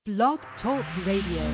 Blog Talk Radio.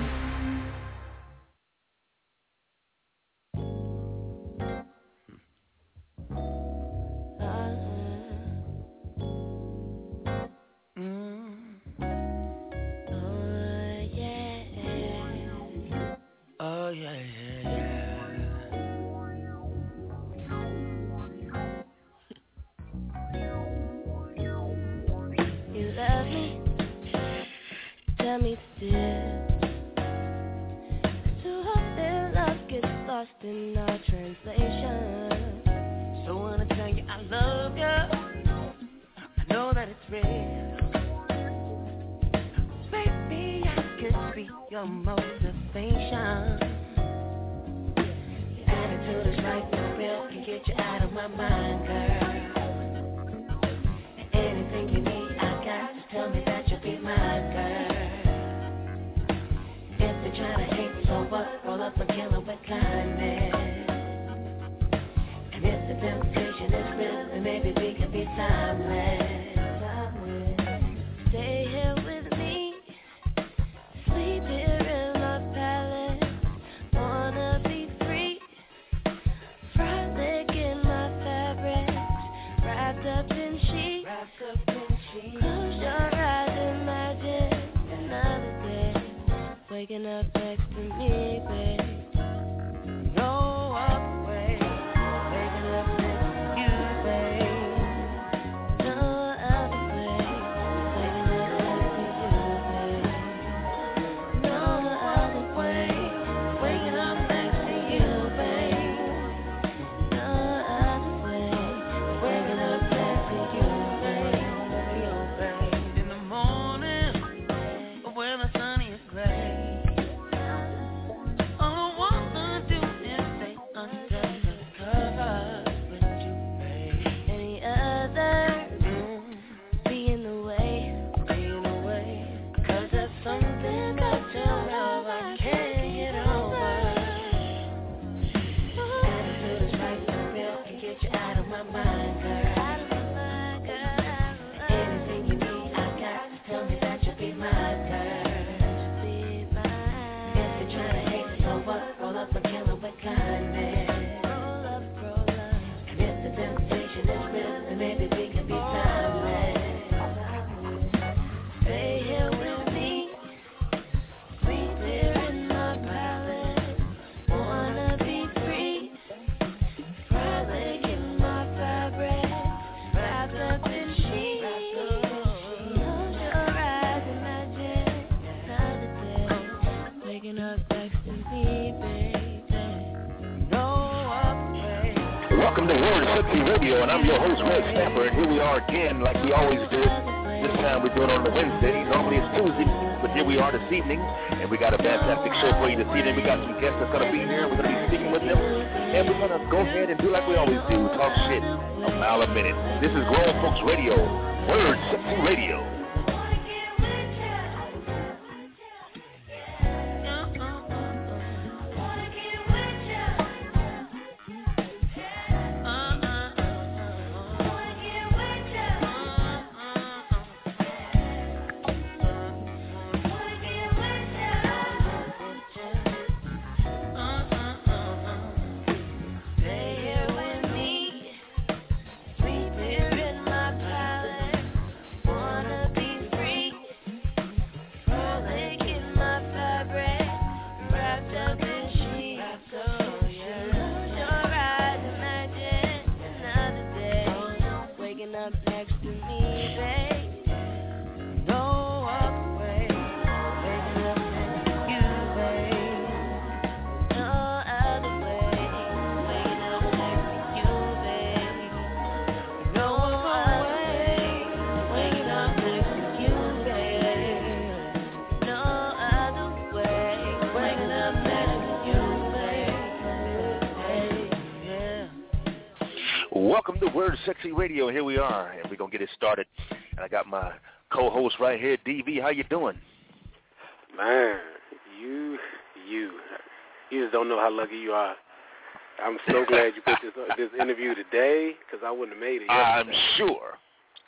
And I'm your host, Red Snapper, and here we are again like we always do. This time we're doing it on a Wednesday. Normally it's Tuesday, but here we are this evening, and we got a fantastic show for you this evening. We got some guests that's going to be here. We're going to be speaking with them, and we're going to go ahead and do like we always do, talk shit a mile a minute. This is Grown Folks Radio, Word Sexy Radio. Welcome to Word Sexy Radio. Here we are, and we're going to get it started. And I got my co-host right here, DV. How you doing? Man, you just don't know how lucky you are. I'm so glad you put this interview today, because I wouldn't have made it yesterday. I'm sure.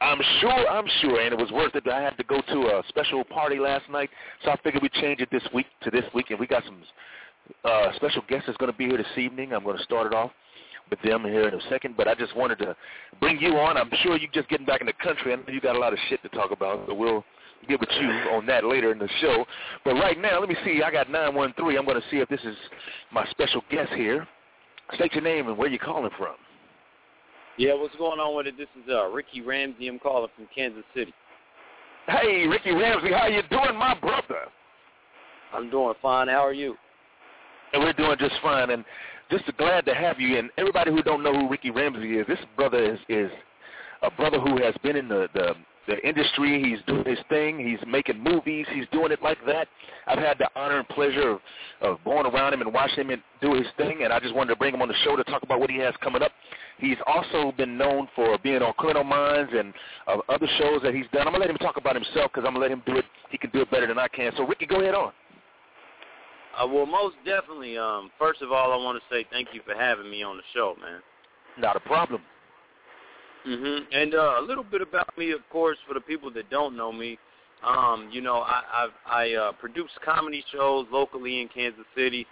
I'm sure, and it was worth it. I had to go to a special party last night, so I figured we'd change it this week, and we got some special guests that's going to be here this evening. I'm going to start it off with them here in a second, but I just wanted to bring you on. I'm sure you're just getting back in the country. I know you got a lot of shit to talk about, so we'll get with you on that later in the show. But right now, let me see. I got 913. I'm going to see if this is my special guest here. State your name and where you're calling from. Yeah, what's going on with it? This is Ricky Ramsey. I'm calling from Kansas City. Hey, Ricky Ramsey, how you doing, my brother? I'm doing fine. How are you? And we're doing just fine, and just glad to have you. And everybody who don't know who Ricky Ramsey is, this brother is a brother who has been in the industry. He's doing his thing. He's making movies. He's doing it like that. I've had the honor and pleasure of going around him and watching him do his thing, and I just wanted to bring him on the show to talk about what he has coming up. He's also been known for being on Criminal Minds and other shows that he's done. I'm going to let him talk about himself because I'm going to let him do it. He can do it better than I can. So, Ricky, go ahead on. Well, most definitely. First of all, I want to say thank you for having me on the show, man. Not a problem. And a little bit about me, of course, for the people that don't know me. I produce comedy shows locally in Kansas City.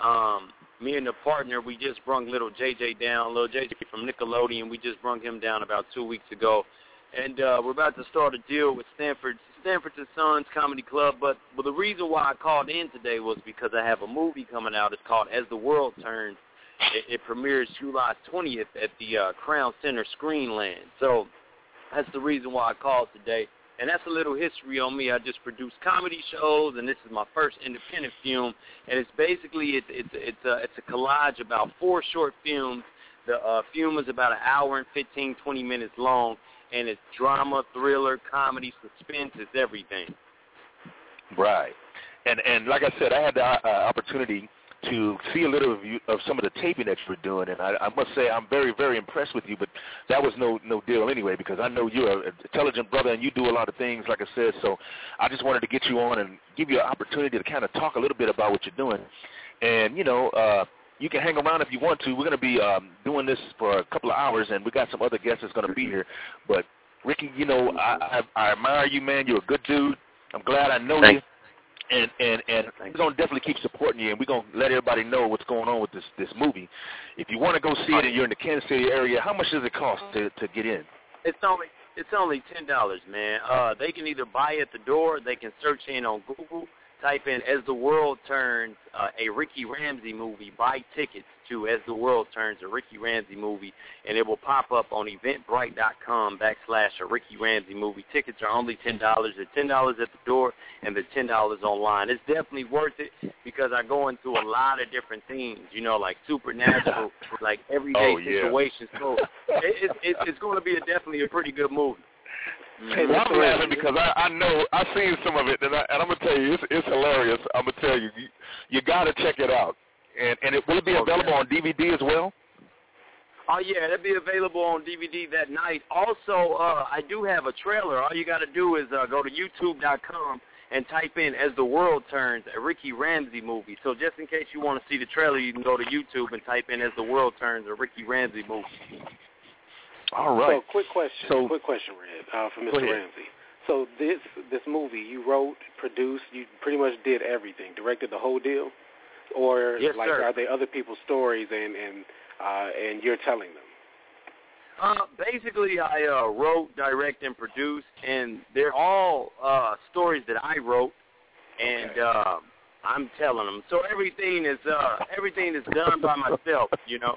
Me and the partner, we just brung little JJ down, little JJ from Nickelodeon. We just brung him down about 2 weeks ago. And we're about to start a deal with Stanford & Sons Comedy Club. But the reason why I called in today was because I have a movie coming out. It's called As the World Turns. It premieres July 20th at the Crown Center Screenland. So that's the reason why I called today. And that's a little history on me. I just produce comedy shows, and this is my first independent film. And it's basically it's a collage about 4 short films. The film is about 1 hour and 15, 20 minutes long, and it's drama, thriller, comedy, suspense. It's everything. Right. And like I said, I had the opportunity to see a little of some of the taping that you're doing, and I must say I'm very, very impressed with you, but that was no deal anyway, because I know you're an intelligent brother and you do a lot of things, like I said, so I just wanted to get you on and give you an opportunity to kind of talk a little bit about what you're doing. And, you can hang around if you want to. We're going to be doing this for a couple of hours, and we got some other guests that's going to be here. But, Ricky, I admire you, man. You're a good dude. I'm glad I know you. And we're going to definitely keep supporting you, and we're going to let everybody know what's going on with this movie. If you want to go see it and you're in the Kansas City area, how much does it cost to get in? It's only $10, man. They can either buy at the door, they can search in on Google, type in As the World Turns, a Ricky Ramsey movie, buy tickets to As the World Turns, a Ricky Ramsey movie, and it will pop up on eventbrite.com / a Ricky Ramsey movie. Tickets are only $10. They're $10 at the door, and they're $10 online. It's definitely worth it because I go into a lot of different themes, like supernatural, like everyday situations. So it's going to be definitely a pretty good movie. Hey, well, I'm laughing because I know I've seen some of it, and I'm gonna tell you it's hilarious. I'm gonna tell you, you got to check it out, and it will be available on DVD as well. Oh yeah, it'll be available on DVD that night. Also, I do have a trailer. All you got to do is go to YouTube.com and type in As the World Turns, a Ricky Ramsey movie. So just in case you want to see the trailer, you can go to YouTube and type in As the World Turns, a Ricky Ramsey movie. All right. So, quick question, Red, for Mr. Ramsey. So this movie you wrote, produced, you pretty much did everything, directed the whole deal, or yes, sir. Are they other people's stories and you're telling them? Basically, I wrote, direct, and produced, and they're all stories that I wrote, and I'm telling them. So everything is done by myself,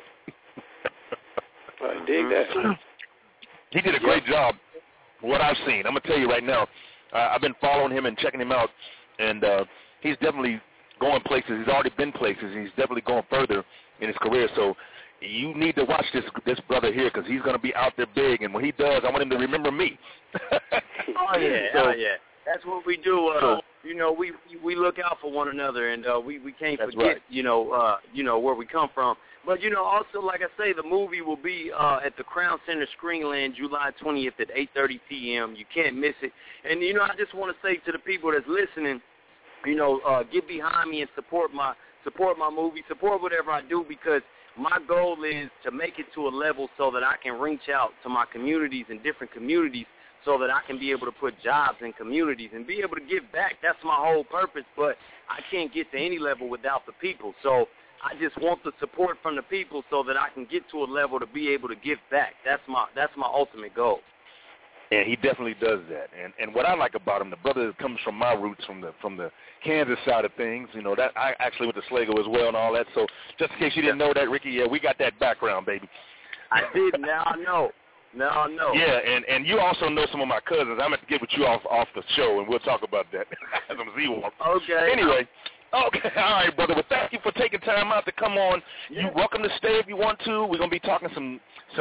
I dig that. He did a great job. What I've seen, I'm gonna tell you right now. I've been following him and checking him out, and he's definitely going places. He's already been places. And he's definitely going further in his career. So you need to watch this brother here because he's gonna be out there big. And when he does, I want him to remember me. Oh yeah. That's what we do. We look out for one another, and we can't forget, right. Where we come from. But, also, like I say, the movie will be at the Crown Center Screenland July 20th at 8:30 p.m. You can't miss it. And, I just want to say to the people that's listening, get behind me and support my movie, support whatever I do, because my goal is to make it to a level so that I can reach out to my communities and different communities so that I can be able to put jobs in communities and be able to give back. That's my whole purpose, but I can't get to any level without the people. So I just want the support from the people so that I can get to a level to be able to give back. That's my ultimate goal. And he definitely does that. And what I like about him, the brother comes from my roots, from the Kansas side of things. You know, that I actually went to Sligo as well and all that. So just in case you didn't know that, Ricky, yeah, we got that background, baby. I did. Now I know. Yeah, and you also know some of my cousins. I'm going to get with you off the show, and we'll talk about that. Some Z-Walk. Okay. Anyway. Okay, all right, brother. Well, thank you for taking time out to come on. You're welcome to stay if you want to. We're going to be talking some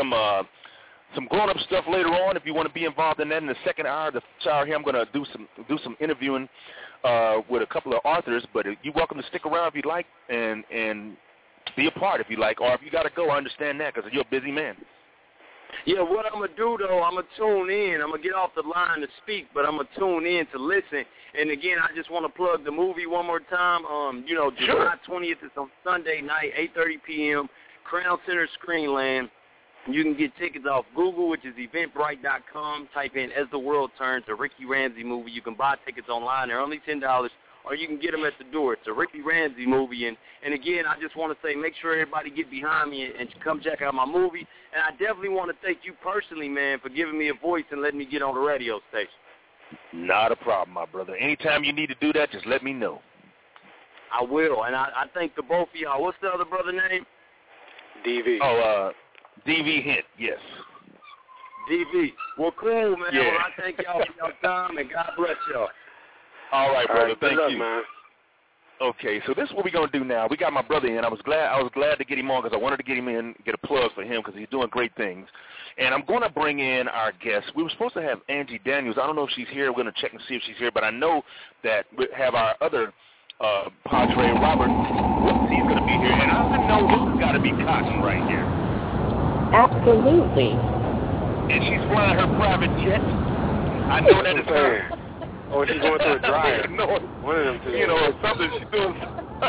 grown-up stuff later on if you want to be involved in that. In the second hour, the hour here, I'm going to do some interviewing with a couple of authors. But you're welcome to stick around if you'd like and be a part if you like. Or if you got to go, I understand that because you're a busy man. Yeah, what I'm going to do, though, I'm going to tune in. I'm going to get off the line to speak, but I'm going to tune in to listen. And, again, I just want to plug the movie one more time. July 20th is on Sunday night, 8:30 p.m., Crown Center Screenland. You can get tickets off Google, which is eventbrite.com. Type in As the World Turns, a Ricky Ramsey movie. You can buy tickets online. They're only $10. Or you can get them at the door. It's a Ricky Ramsey movie. And again, I just want to say make sure everybody get behind me and come check out my movie. And I definitely want to thank you personally, man, for giving me a voice and letting me get on the radio station. Not a problem, my brother. Anytime you need to do that, just let me know. I will. And I thank the both of y'all. What's the other brother name? DV. Oh, DV Hint, yes. DV. Well, cool, man. Yeah. Well, I thank y'all for your time, and God bless y'all. All right, brother. All right, thank good luck, you. Man. Okay, so this is what we're going to do now. We got my brother in. I was glad to get him on because I wanted to get him in, get a plug for him because he's doing great things. And I'm going to bring in our guest. We were supposed to have Angie Daniels. I don't know if she's here. We're going to check and see if she's here. But I know that we have our other Padre, Robert. He's going to be here. And I know this has got to be Cotton right here. Absolutely. And she's flying her private jet. I know that it's her. Or she's going through a dryer. No, one of them two. You know, something she's doing.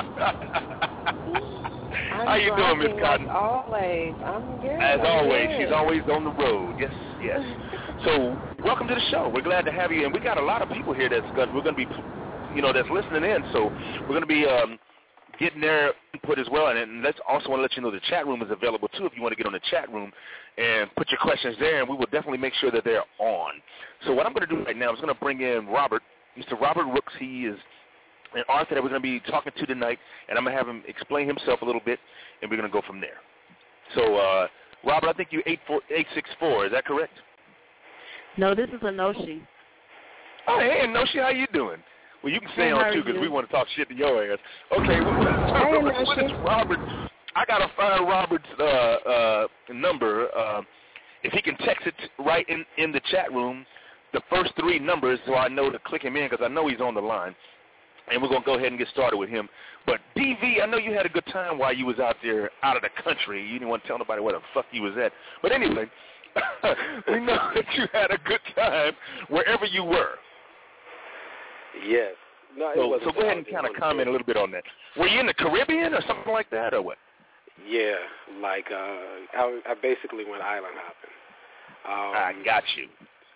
How you doing, Miss Cotton? As always. I'm good. As always. She's always on the road. Yes, yes. So, welcome to the show. We're glad to have you. And we got a lot of people here we're going to be, that's listening in. So, we're going to be getting their input as well. And let's also want to let you know the chat room is available, too, if you want to get on the chat room and put your questions there, and we will definitely make sure that they're on. So what I'm going to do right now is going to bring in Robert, Mr. Robert Rooks. He is an author that we're going to be talking to tonight, and I'm going to have him explain himself a little bit, and we're going to go from there. So, Robert, I think you're 864. Is that correct? No, this is Enoshi. Oh, hey, Enoshi, how you doing? Well, you can stay on, too, because we want to talk shit to your ass. Okay, what is Robert? I got to find Robert's number. If he can text it right in the chat room, the first three numbers, so I know to click him in because I know he's on the line. And we're going to go ahead and get started with him. But, DV, I know you had a good time while you was out there out of the country. You didn't want to tell nobody where the fuck you was at. But anyway, we know that you had a good time wherever you were. Yes. No, so go ahead and kind of comment a little bit on that. Were you in the Caribbean or something like that, or what? Yeah, like I basically went island hopping. I got you.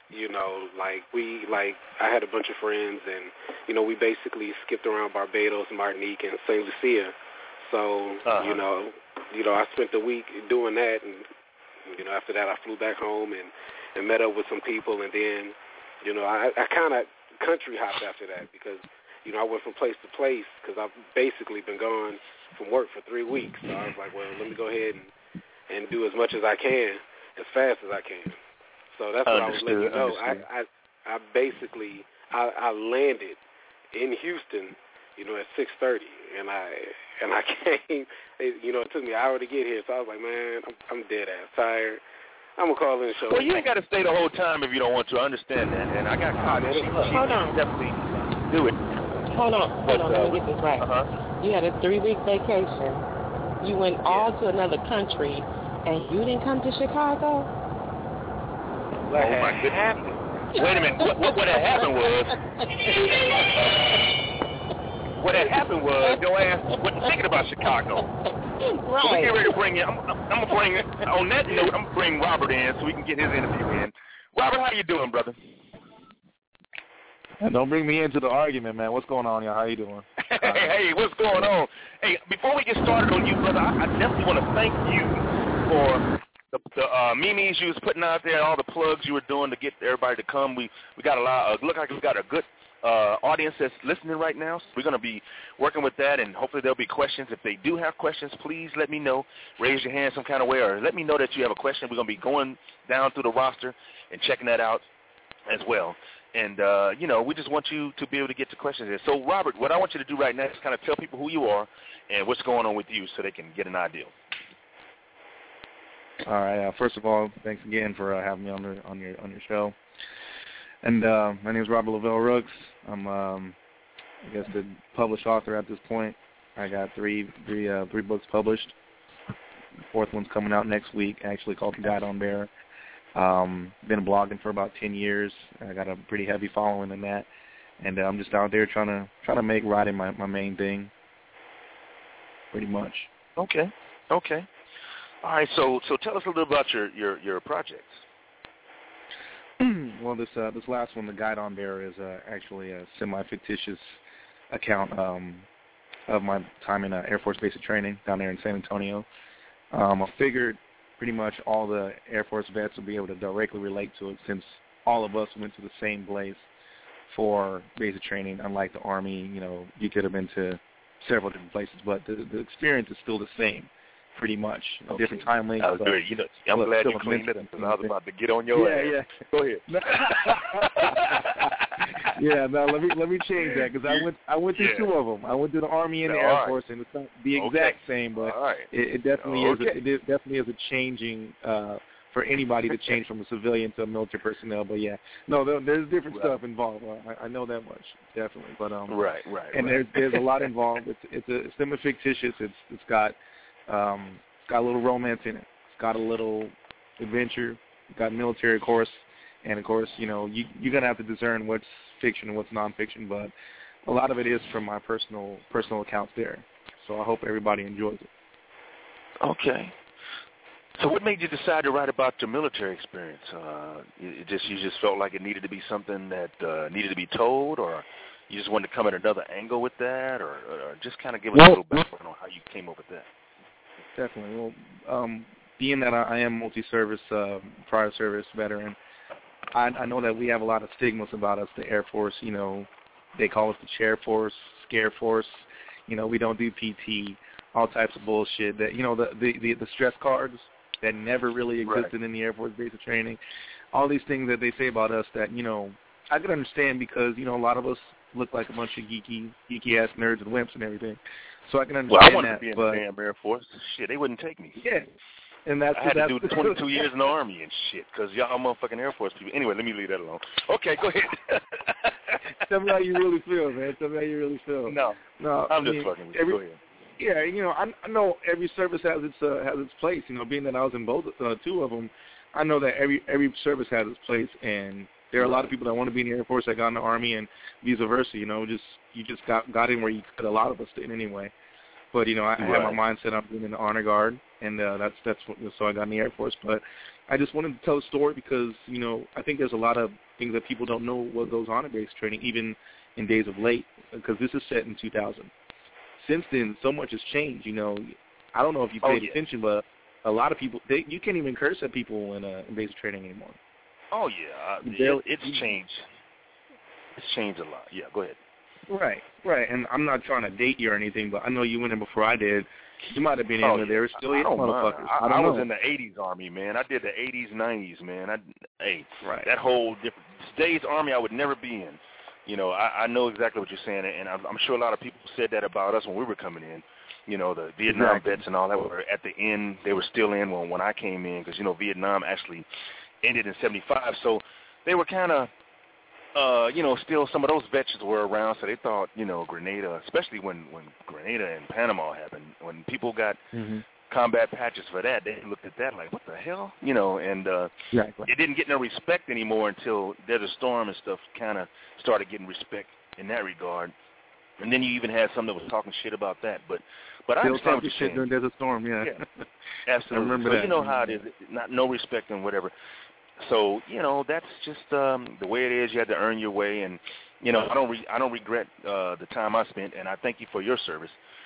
I had a bunch of friends, and we basically skipped around Barbados, Martinique, and St. Lucia. So I spent the week doing that, and after that I flew back home and met up with some people, and then I kind of country hopped after that because I went from place to place because I've basically been gone from work for 3 weeks. So I was like, well, let me go ahead and do as much as I can, as fast as I can. So that's what I was letting you know. I basically landed in Houston, at 6:30, and I came. It took me an hour to get here. So I was like, man, I'm dead ass tired. I'm gonna call in the show. Well, you ain't got to stay the whole time if you don't want to. I understand that, and I got caught. Hold on. Definitely do it. Hold on. Let me get this right. You had a 3-week vacation. You went all to another country, and you didn't come to Chicago? What happened? Wait a minute. What had happened was... What had happened was your ass wasn't thinking about Chicago. Right. So we get ready to bring in... I'm going to bring... On that note, I'm going to bring Robert in so we can get his interview in. Robert, how you doing, brother? And don't bring me into the argument, man. What's going on, y'all? How you doing? Hey, what's going on? Hey, before we get started on you, brother, I definitely want to thank you for the memes you was putting out there, all the plugs you were doing to get everybody to come. We got a lot. Look like we got a good audience that's listening right now. So we're going to be working with that, and hopefully there'll be questions. If they do have questions, please let me know. Raise your hand some kind of way, or let me know that you have a question. We're going to be going down through the roster and checking that out as well. And, we just want you to be able to get to questions there. So, Robert, what I want you to do right now is kind of tell people who you are and what's going on with you so they can get an idea. All right. First of all, thanks again for having me on your show. And my name is Robert Lavelle Rooks. I'm, I guess, the published author at this point. I got three books published. The fourth one's coming out next week, actually called The Guide on Bear. Been blogging for about 10 years. I got a pretty heavy following in that, and I'm just out there trying to make writing my main thing, pretty much. Okay. All right. So tell us a little about your projects. Well, this last one, The Guide on Bear, is actually a semi-fictitious account of my time in Air Force Basic Training down there in San Antonio. I figured pretty much all the Air Force vets will be able to directly relate to it, since all of us went to the same place for basic training. Unlike the Army, you could have been to several different places, but the experience is still the same, pretty much. Okay. Different time lengths. I'm glad you cleaned it up, because I was about to get on your ass. Yeah. Go ahead. Yeah, now let me change that, because I went through two of them. I went through the Army and the Air Force, and it's not the exact same, but it definitely is. It definitely is a changing for anybody to change from a civilian to a military personnel. But yeah, no, there's different stuff involved. I know that much, definitely. But right. And there's a lot involved. It's semi-fictitious. It's got a little romance in it. It's got a little adventure. It's got military, of course. And, of course, you're going to have to discern what's fiction and what's nonfiction, but a lot of it is from my personal accounts there. So I hope everybody enjoys it. Okay. So what made you decide to write about your military experience? You just felt like it needed to be something that needed to be told, or you just wanted to come at another angle with that, or just kind of give us a little background on how you came up with that? Definitely. Well, being that I am multi-service, prior service veteran, I know that we have a lot of stigmas about us, the Air Force. They call us the chair force, scare force. We don't do PT, all types of bullshit. That the stress cards that never really existed in the Air Force basic training. All these things that they say about us that I could understand, because a lot of us look like a bunch of geeky ass nerds and wimps and everything. So I can understand that. Well, I wanted to be in the damn Air Force. Shit, they wouldn't take me. Yeah. And I had to do 22 years in the Army and shit, because y'all motherfucking Air Force people. Anyway, let me leave that alone. Okay, go ahead. Tell me how you really feel, man. Tell me how you really feel. No, I'm just fucking with you. Go ahead. Yeah, I know every service has its place. Being that I was in both two of them, I know that every service has its place, and there are a lot of people that want to be in the Air Force that got in the Army, and vice versa. You just got in where you could. A lot of us didn't anyway. But I had my mindset on being in the Honor Guard, and that's what, so I got in the Air Force. But I just wanted to tell a story because I think there's a lot of things that people don't know what goes on in basic training, even in days of late, because this is set in 2000. Since then, so much has changed. I don't know if you paid attention, but a lot of people you can't even curse at people in basic training anymore. Oh yeah, it's changed. It's changed a lot. Yeah, go ahead. Right, and I'm not trying to date you or anything, but I know you went in before I did. You might have been in there. Still, motherfuckers. I was in the 80s Army, man. I did the 80s, 90s, man. That whole different today's Army I would never be in. I know exactly what you're saying, and I'm sure a lot of people said that about us when we were coming in. The Vietnam vets and all that were at the end. They were still in when I came in, because Vietnam actually ended in 1975, so they were kind of. Still some of those veterans were around, so they thought, Grenada, especially when Grenada and Panama happened, when people got combat patches for that, they looked at that like, what the hell? And it didn't get no respect anymore until Desert Storm and stuff kind of started getting respect in that regard. And then you even had some that was talking shit about that. But I understand what you're saying. During Desert Storm, yeah. Absolutely. I remember that. You know how it is, no respect and whatever. So, that's just the way it is. You had to earn your way, and you know, I don't regret the time I spent, and I thank you for your service.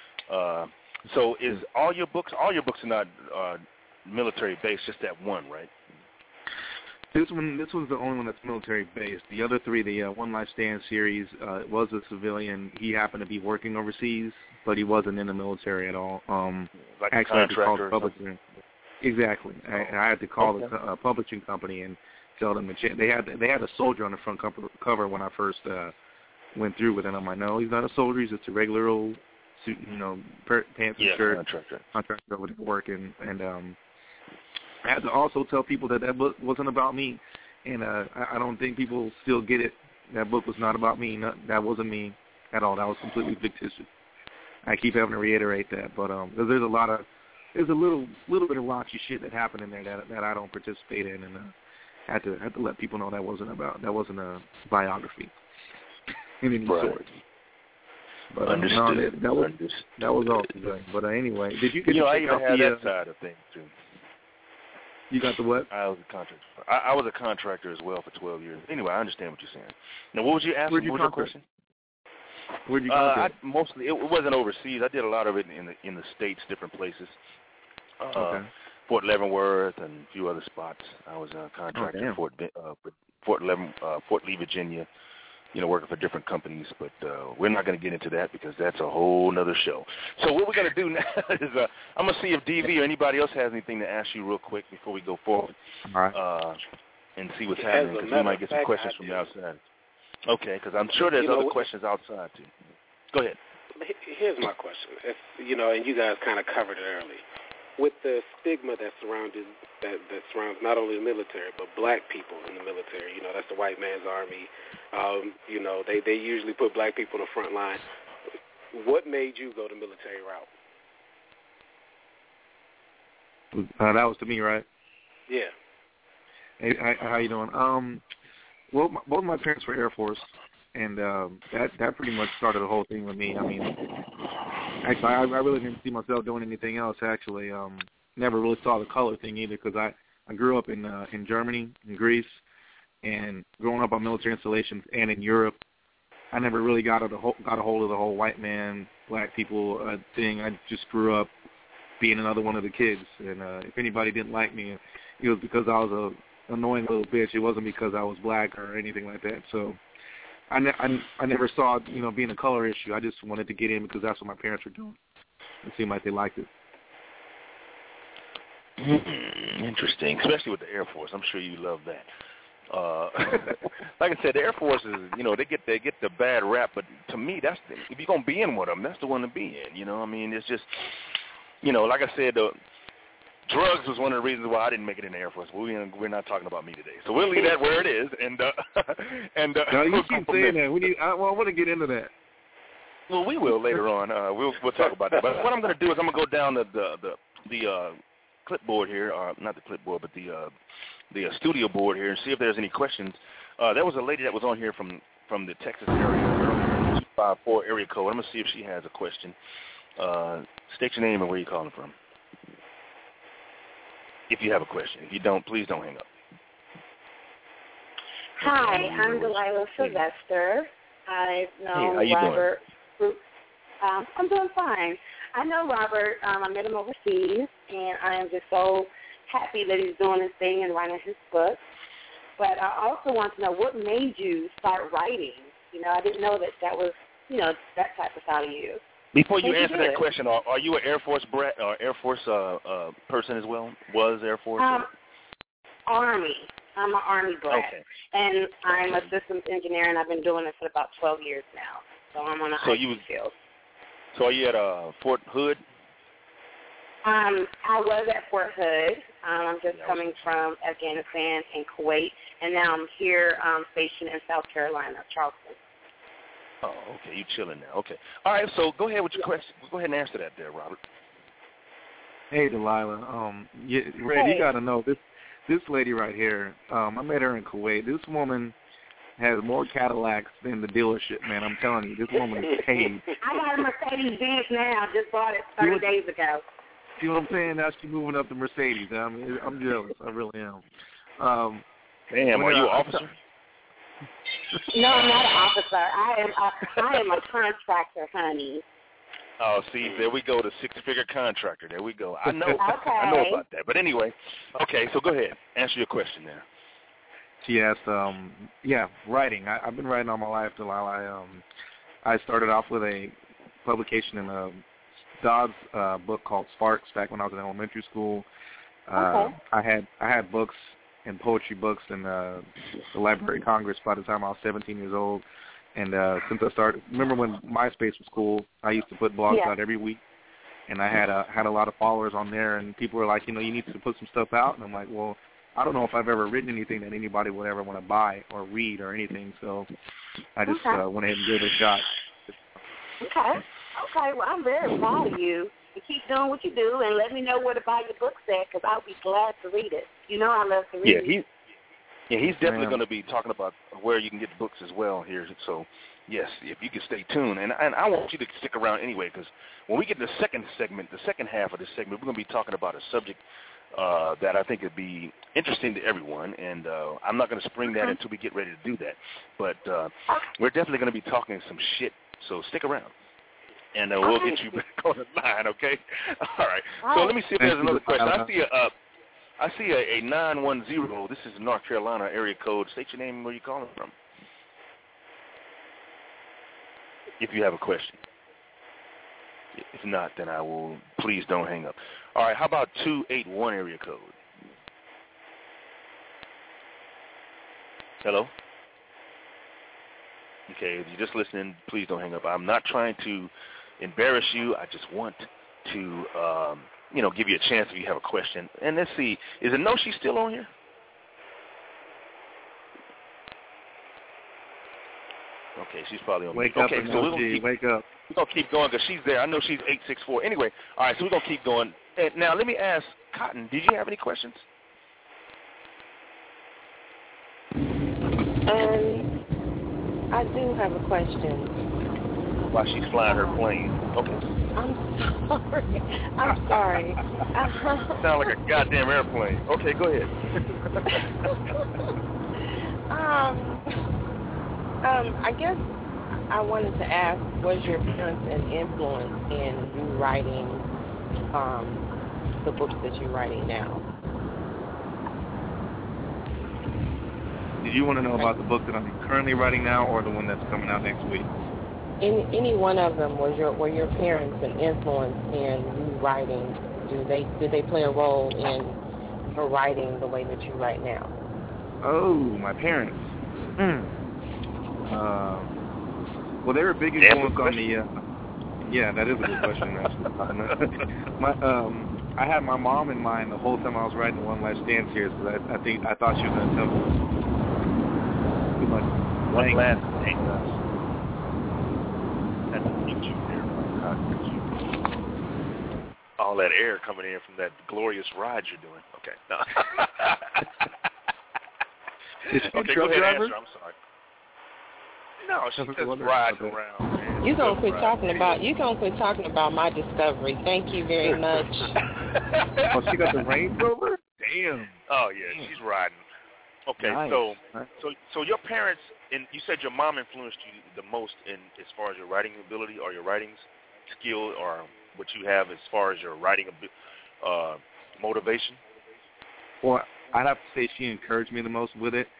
So is all your books are not military based, just that one, right? This was the only one that's military based. The other three, the One Life Stand series, was a civilian. He happened to be working overseas, but he wasn't in the military at all. Like actually, a contractor. Exactly. I had to call the publishing company and tell them to check. They had a soldier on the front cover when I first went through with it. I'm like, no, he's not a soldier. He's just a regular old suit, you know, pants and shirt contractor over there working. And I had to also tell people that book wasn't about me, and I don't think people still get it. That book was not about me. That wasn't me at all. That was completely fictitious. I keep having to reiterate that, but there's a little bit of raunchy shit that happened in there that I don't participate in, and had to let people know that wasn't a biography in any sort. But understood. That was all today. But anyway, did you get I even had that side of things too. You got the what? I was a contractor. I was a contractor as well for 12 years. Anyway, I understand what you're saying. Now, what was you asking? What was your question? Where'd you contract? Mostly, it wasn't overseas. I did a lot of it in the States, different places. Okay. Fort Leavenworth and a few other spots. I was a contractor at Fort Lee, Virginia. You know, working for different companies, but we're not going to get into that because that's a whole nother show. So what we're going to do now is I'm going to see if DV or anybody else has anything to ask you real quick before we go forward. All right. And see what's happening, because we might get some questions from the outside. Okay, because I'm sure there's other questions outside, too. Go ahead. Here's my question. If, and you guys kind of covered it early. With the stigma that surrounds not only the military but black people in the military, that's the white man's army. They usually put black people in the front line. What made you go the military route? That was to me, right? Yeah. Hey, how you doing? Well, both my parents were Air Force, and that pretty much started the whole thing with me. I mean, actually, I really didn't see myself doing anything else. Actually, never really saw the color thing either, because I grew up in Germany, in Greece, and growing up on military installations and in Europe, I never really got a hold of the whole white man, black people thing. I just grew up being another one of the kids, and if anybody didn't like me, it was because I was a annoying little bitch. It wasn't because I was black or anything like that. So I never saw being a color issue. I just wanted to get in because that's what my parents were doing. It seemed like they liked it. Interesting, especially with the Air Force. I'm sure you love that. Like I said, the Air Force is, they get the bad rap, but to me, if you're gonna be in with them, that's the one to be in. I mean, it's just, like I said, drugs was one of the reasons why I didn't make it in the Air Force. But we're not talking about me today, so we'll leave that where it is. No, you keep saying that. I want to get into that. Well, we will later on. We'll talk about that. But what I'm going to do is I'm going to go down the clipboard here, not the clipboard, but the studio board here, and see if there's any questions. There was a lady that was on here from the Texas area, 254 area code. I'm going to see if she has a question. State your name and where you're calling from, if you have a question. If you don't, please don't hang up. Hi, I'm Delilah Sylvester. I know how you Robert. I'm doing fine. I know Robert. I met him overseas, and I am just so happy that he's doing his thing and writing his book. But I also want to know what made you start writing. I didn't know that was, that type of side of you. Before you answer that question, are you an Air Force brat or Air Force person as well? Was Air Force? Army. I'm an Army brat. Okay. And I'm a systems engineer, and I've been doing this for about 12 years now. So I'm on the IT field. So are you at Fort Hood? I was at Fort Hood. I'm just coming from Afghanistan and Kuwait, and now I'm here stationed in South Carolina, Charleston. Oh, okay. You chilling now. Okay. All right. So go ahead with your question. Go ahead and answer that there, Robert. Hey, Delilah. Red, you got to know this lady right here. I met her in Kuwait. This woman has more Cadillacs than the dealership, man. I'm telling you, this woman is paid. I got a Mercedes-Benz now. Just bought it 30 days ago. See what I'm saying? Now she's moving up to Mercedes. I'm jealous. I really am. Damn, are you an officer? No, I'm not an officer. I am a contractor, honey. Oh, see, there we go, the six-figure contractor. There we go. I know. Okay. I know about that. But anyway, okay, so go ahead. Answer your question now. She asked, writing. I've been writing all my life, Delilah. I started off with a publication in a Dodd's book called Sparks back when I was in elementary school. Okay. I had books and poetry books in the Library of Congress by the time I was 17 years old. And since I started, remember when MySpace was cool, I used to put blogs out every week. And I had a lot of followers on there, and people were like, you need to put some stuff out. And I'm like, well, I don't know if I've ever written anything that anybody would ever want to buy or read or anything. So I just went ahead and gave it a shot. Okay. Well, I'm very proud of you. You keep doing what you do, and let me know where to buy your books at, because I'll be glad to read it. You know I love to read. He's definitely going to be talking about where you can get the books as well here. So, yes, if you can stay tuned. And I want you to stick around anyway, because when we get to the second segment, the second half of this segment, we're going to be talking about a subject that I think would be interesting to everyone. And I'm not going to spring that until we get ready to do that. But we're definitely going to be talking some shit, so stick around. And we'll get you back on the line, okay? All right. So let me see if there's another question. I see a 910. This is North Carolina area code. State your name and where you're calling from. If you have a question. If not, then I will. Please don't hang up. All right. How about 281 area code? Hello? Okay. If you're just listening, please don't hang up. I'm not trying to embarrass you. I just want to give you a chance if you have a question. And let's see, is it No She's still on here? Okay, she's probably on. Wake up, so wake up. We're going to keep going because she's there. I know she's 864. Anyway, all right, so we're going to keep going. And now, let me ask Cotton, did you have any questions? I do have a question. While she's flying her plane. Okay. I'm sorry. Sound like a goddamn airplane. Okay, go ahead. I guess I wanted to ask, was your parents an influence in you writing the books that you're writing now? Did you want to know about the book that I'm currently writing now, or the one that's coming out next week? Any one of them, were your parents an influence in you writing? Did they play a role in your writing the way that you write now? Oh, my parents. Well, they were a big influence on me. Yeah, that is a good question. I had my mom in mind the whole time I was writing One Last Stand series, because I thought she was going to tell me too much. One Last Stand. That's a YouTube there. All that air coming in from that glorious ride you're doing. Okay. No. Okay, go ahead, answer. I'm sorry. No, she's just riding around. Man. You're gonna quit talking about my discovery. Thank you very much. Oh, she got the Range Rover? Damn. Oh yeah, she's riding. Okay, nice. So your parents, and you said your mom influenced you the most in as far as your writing ability or your writing skill, or what you have as far as your writing motivation? Well, I'd have to say she encouraged me the most with it.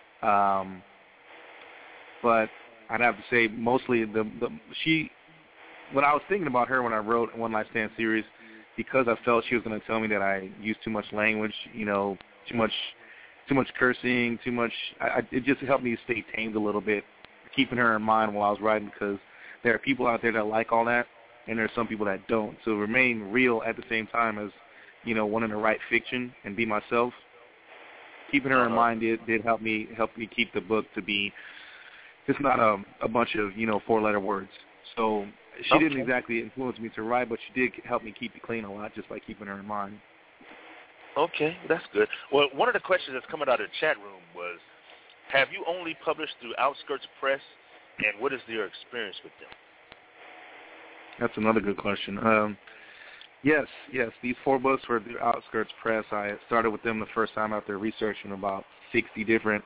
But I'd have to say mostly she, when I was thinking about her when I wrote One Last Stand series, because I felt she was going to tell me that I used too much language, too much cursing, too much. It just helped me stay tamed a little bit, keeping her in mind while I was writing, because there are people out there that like all that, and there are some people that don't. So remain real at the same time as, wanting to write fiction and be myself. Keeping her in mind did help me keep the book to be just not a bunch of, 4-letter words. So she didn't exactly influence me to write, but she did help me keep it clean a lot just by keeping her in mind. Okay, that's good. Well, one of the questions that's coming out of the chat room was, have you only published through Outskirts Press, and what is your experience with them? That's another good question. Yes, these 4 books were through Outskirts Press. I started with them the first time after researching about 60 different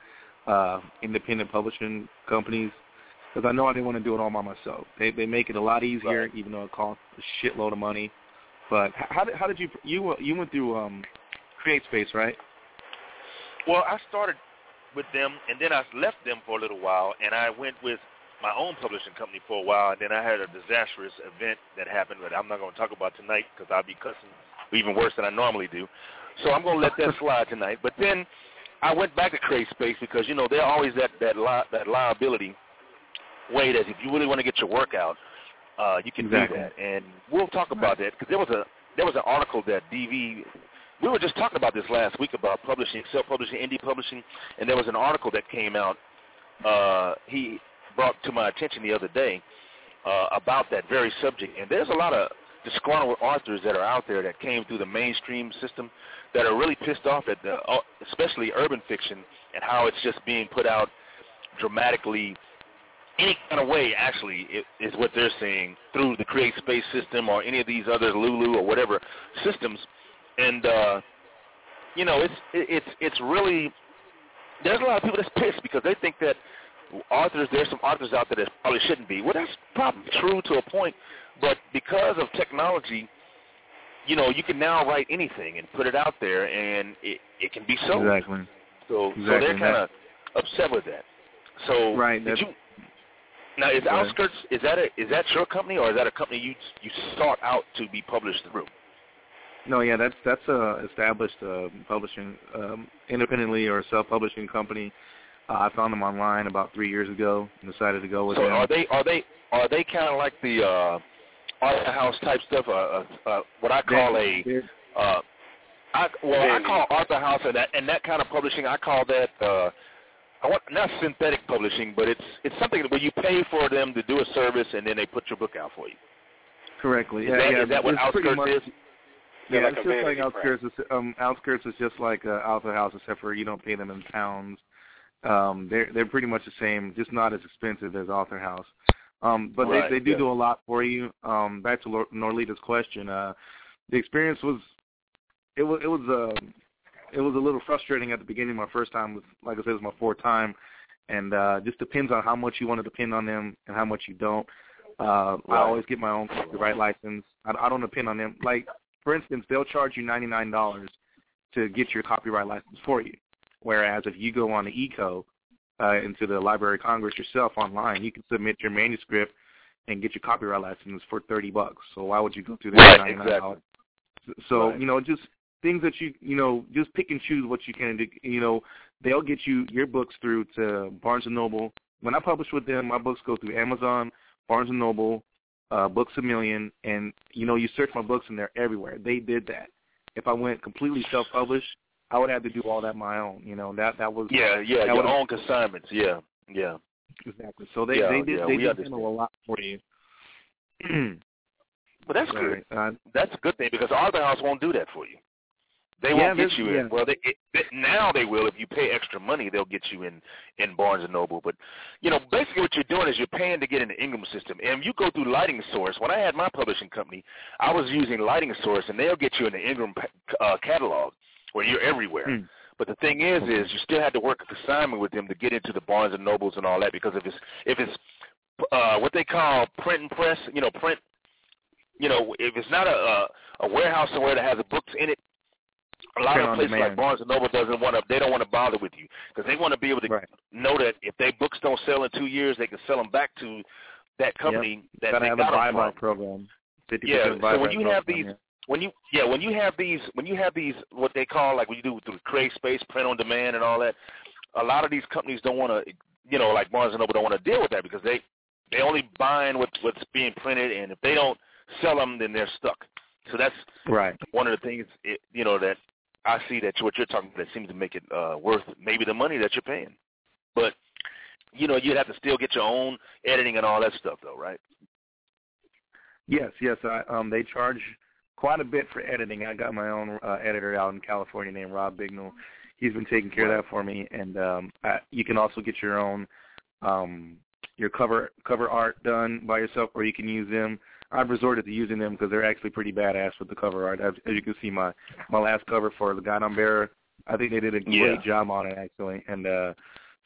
independent publishing companies, because I know I didn't want to do it all by myself. They make it a lot easier, right, even though it costs a shitload of money. But how did you went through CreateSpace, right? Well, I started with them, and then I left them for a little while, and I went with my own publishing company for a while, and then I had a disastrous event that happened that I'm not going to talk about tonight because I'll be cussing even worse than I normally do. So I'm going to let that slide tonight. But then I went back to CreateSpace because, they're always that liability way that if you really want to get your work out, you can do that. And we'll talk about that because there was an article that DV, we were just talking about this last week about publishing, self-publishing, indie publishing, and there was an article that came out he brought to my attention the other day about that very subject. And there's a lot of disgruntled authors that are out there that came through the mainstream system that are really pissed off at especially urban fiction and how it's just being put out dramatically any kind of way, actually, is what they're saying, through the CreateSpace system or any of these other Lulu or whatever systems. And, it's really, there's a lot of people that's pissed because they think that there's some authors out there that probably shouldn't be. Well, that's probably true to a point, but because of technology, you can now write anything and put it out there, and it can be sold. Exactly. So they're kind of upset with that. So right. Now, is Outskirts, is that your company, or is that a company you sought out to be published through? No, yeah, that's a established publishing, independently or self-publishing company. I found them online about 3 years ago and decided to go with them. So are they kind of like the Arthur House type stuff? What I call I call Arthur House and that kind of publishing. I call that not synthetic publishing, but it's something where you pay for them to do a service and then they put your book out for you. Correctly. Is that what Outskirts is? Yeah, it's just like Outskirts. Outskirts is just like Arthur House, except for you don't pay them in pounds. They're pretty much the same, just not as expensive as Arthur House. But right, they do a lot for you. Back to Norlita's question, the experience was it was a little frustrating at the beginning. My first time like I said, it was my fourth time, and just depends on how much you want to depend on them and how much you don't. I always get my own copyright license. I don't depend on them. Like, for instance, they'll charge you $99 to get your copyright license for you. Whereas if you go on the ECO into the Library of Congress yourself online, you can submit your manuscript and get your copyright license for $30. So why would you go through that $99? Exactly. So just things that just pick and choose what you can do. They'll get your books through to Barnes & Noble. When I publish with them, my books go through Amazon, Barnes & Noble, Books A Million, and, you search my books and they're everywhere. They did that. If I went completely self-published, I would have to do all that my own. That was your own consignments. Yeah. Exactly. So they did a lot for you. But that's good. That's a good thing because Arthur House won't do that for you. They won't get you in. Well, now they will. If you pay extra money, they'll get you in Barnes & Noble. But, basically what you're doing is you're paying to get in the Ingram system. And you go through Lighting Source. When I had my publishing company, I was using Lighting Source, and they'll get you in the Ingram catalog where you're everywhere. But the thing is you still had to work a consignment with them to get into the Barnes & Nobles and all that because if it's what they call print and press, print, if it's not a warehouse somewhere that has the books in it, a lot of places like Barnes & Noble they don't want to bother with you because they want to be able to know that if their books don't sell in 2 years, they can sell them back to that company that they got them from. Program. So when you have these, when you have these, what they call like when you do through CreateSpace, print on demand, and all that, a lot of these companies don't want to, like Barnes & Noble don't want to deal with that because they only buying what's being printed, and if they don't sell them, then they're stuck. So that's one of the things, that I see that what you're talking about that seems to make it worth maybe the money that you're paying. But, you'd have to still get your own editing and all that stuff, though, right? Yes. They charge quite a bit for editing. I got my own editor out in California named Rob Bignell. He's been taking care of that for me. And you can also get your own your cover art done by yourself, or you can use them. I've resorted to using them because they're actually pretty badass with the cover art. As you can see, my last cover for The Guide on Bearer, I think they did a great job on it, actually. And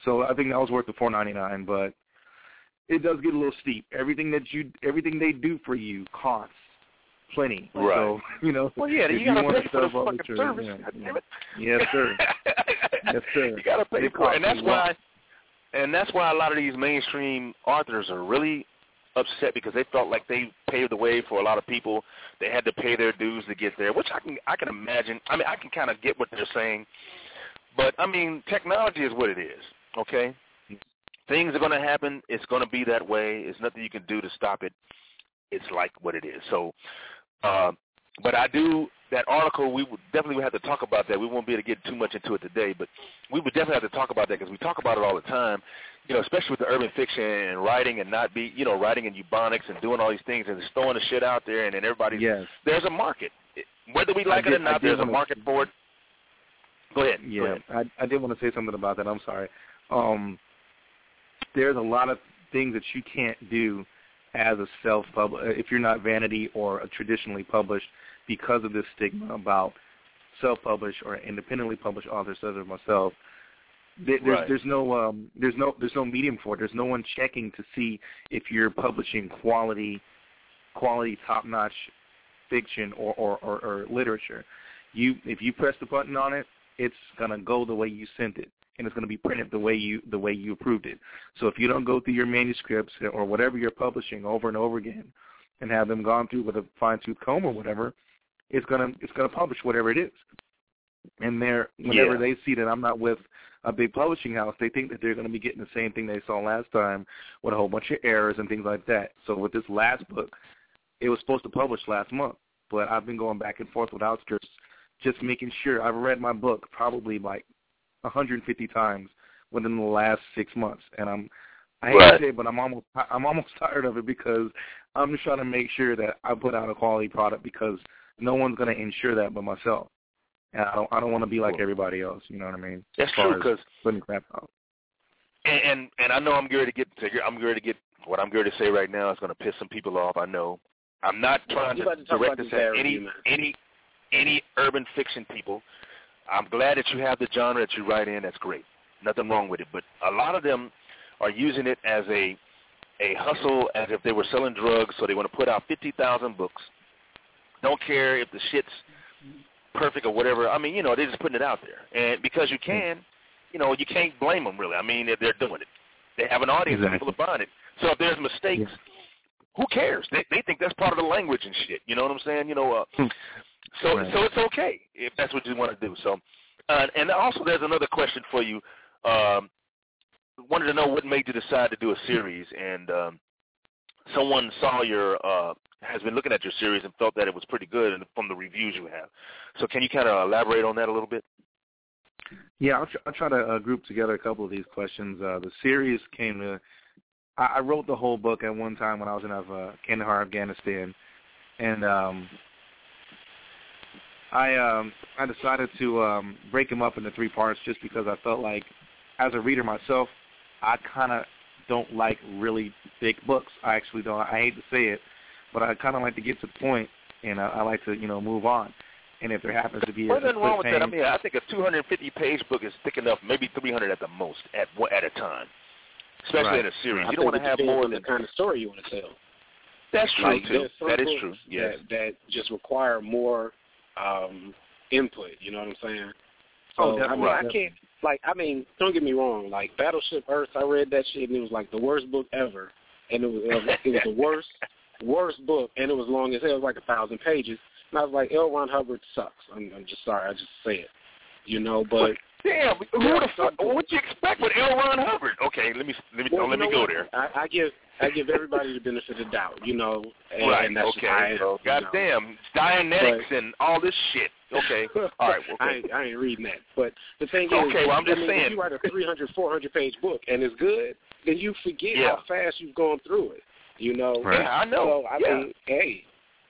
So I think that was worth the $4.99, but it does get a little steep. Everything they do for you costs plenty. Right. So, you know, well, yeah, you gotta pay for the fucking service. Yeah. Yes, sir. Yes, sir. You gotta pay for it, and that's why a lot of these mainstream authors are really upset, because they felt like they paved the way for a lot of people. They had to pay their dues to get there, which I can imagine. I mean, I can kind of get what they're saying, but I mean, technology is what it is. Okay, things are going to happen. It's going to be that way. There's nothing you can do to stop it. It's like what it is. So, but that article, we would definitely have to talk about that. We won't be able to get too much into it today, but we would definitely have to talk about that, because we talk about it all the time, you know, especially with the urban fiction and writing and not be, you know, writing in Ebonics and doing all these things and just throwing the shit out there, and then everybody's, there's a market. Whether we like it or not, there's a market for it. Go ahead. Yeah, Go ahead. I did want to say something about that. I'm sorry. There's a lot of things that you can't do as a if you're not Vanity or a traditionally published, because of this stigma about self-published or independently published authors such as myself. There's no medium for it. There's no one checking to see if you're publishing quality top-notch fiction or literature. If you press the button on it, it's gonna go the way you sent it, and it's gonna be printed the way you approved it. So if you don't go through your manuscripts or whatever you're publishing over and over again, and have them gone through with a fine-tooth comb or whatever, it's gonna publish whatever it is. And whenever they see that I'm not with a big publishing house, they think that they're going to be getting the same thing they saw last time, with a whole bunch of errors and things like that. So with this last book, it was supposed to publish last month, but I've been going back and forth with Outskirts, just making sure. I've read my book probably like 150 times within the last 6 months, and I hate to say it, but I'm almost tired of it, because I'm just trying to make sure that I put out a quality product, because no one's going to ensure that but myself. And I don't want to be like everybody else. You know what I mean? That's true, because putting crap out. And I know I'm going to get what I'm going to say right now is going to piss some people off. I know. I'm not trying to direct this at any urban fiction people. I'm glad that you have the genre that you write in. That's great. Nothing wrong with it. But a lot of them are using it as a hustle, as if they were selling drugs. So they want to put out 50,000 books. Don't care if the shit's perfect or whatever. I mean, you know, they're just putting it out there. And because you can, you know, you can't blame them, really. I mean, they're doing it. They have an audience, people are buying it. So if there's mistakes, who cares? They think that's part of the language and shit. You know what I'm saying? You know, so it's okay if that's what you want to do. So, and also there's another question for you. Wanted to know what made you decide to do a series, and someone saw has been looking at your series and felt that it was pretty good, and from the reviews you have. So can you kind of elaborate on that a little bit? Yeah, I'll try to group together a couple of these questions. The series came to – I wrote the whole book at one time when I was in Kandahar, Afghanistan, and I decided to break them up into 3 parts, just because I felt like, as a reader myself, I kind of don't like really thick books. I actually don't. I hate to say it, but I kind of like to get to the point, and I like to, you know, move on. And if there happens to be nothing wrong with that. I mean, I think a 250-page book is thick enough, maybe 300 at the most at a time, especially in a series. You don't want to have more than the kind of story you want to tell. That's true, like, too. That is true, yes. That just require more input, you know what I'm saying? So, I mean, I can't, like, I mean, don't get me wrong. Like, Battleship Earth, I read that shit, and it was like the worst book ever. And it was the worst book, and it was long as hell. It was like 1,000 pages. And I was like, L. Ron Hubbard sucks. I'm just sorry. I just say it. You know, but damn, who the fuck? What'd you expect with L. Ron Hubbard? Okay, let me go there. I give everybody the benefit of the doubt. You know, and that's okay. So, goddamn, Dianetics and all this shit. Okay, all right. Okay. I ain't reading that. But the thing is, well, I'm just saying, if you write a 300, 400-page book and it's good, then you forget how fast you've gone through it. You know, right. I know. So, I mean, hey,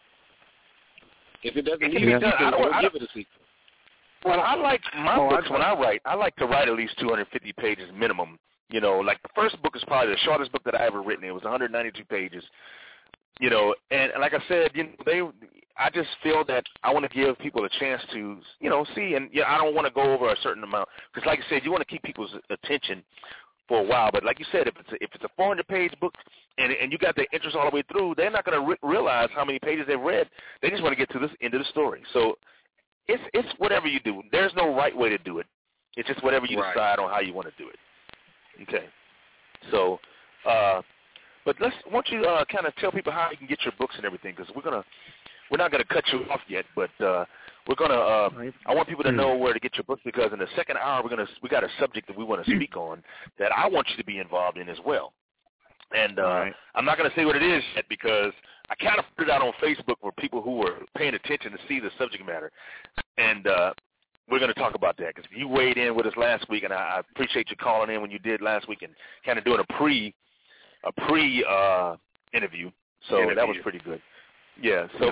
if it doesn't need a sequel, don't give it a sequel. Well, I like my books when I write. I like to write at least 250 pages minimum. You know, like the first book is probably the shortest book that I ever written. It was 192 pages. You know, and like I said, you know, I just feel that I want to give people a chance to, you know, see, and I don't want to go over a certain amount, because like I said, you want to keep people's attention for a while. But like you said, if it's a 400-page book and you got their interest all the way through, they're not going to realize how many pages they've read. They just want to get to this end of the story. So it's whatever you do. There's no right way to do it. It's just whatever you decide on how you want to do it. Okay. So, but why don't you kind of tell people how you can get your books and everything, because we're not gonna cut you off yet, but we're gonna. I want people to know where to get your books, because in the second hour we got a subject that we want to speak on that I want you to be involved in as well. And I'm not gonna say what it is yet, because I kind of put it out on Facebook for people who were paying attention to see the subject matter, and we're going to talk about that, because you weighed in with us last week, and I appreciate you calling in when you did last week and kind of doing a pre interview. So that was pretty good. Yeah. So,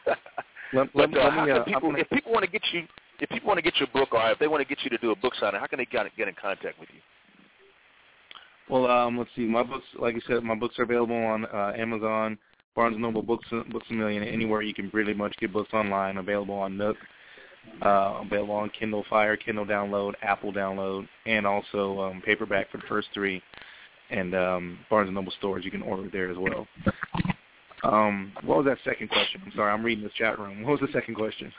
if people want to get your book, or if they want to get you to do a book signing, how can they get in contact with you? Well, let's see. My books, like you said, my books are available on Amazon, Barnes & Noble, Books A Million, anywhere you can pretty much get books online. Available on Nook. Available on Kindle Fire, Kindle Download, Apple Download, and also paperback for the first three, and Barnes & Noble stores. You can order it there as well. What was that second question? I'm sorry, I'm reading this chat room. What was the second question?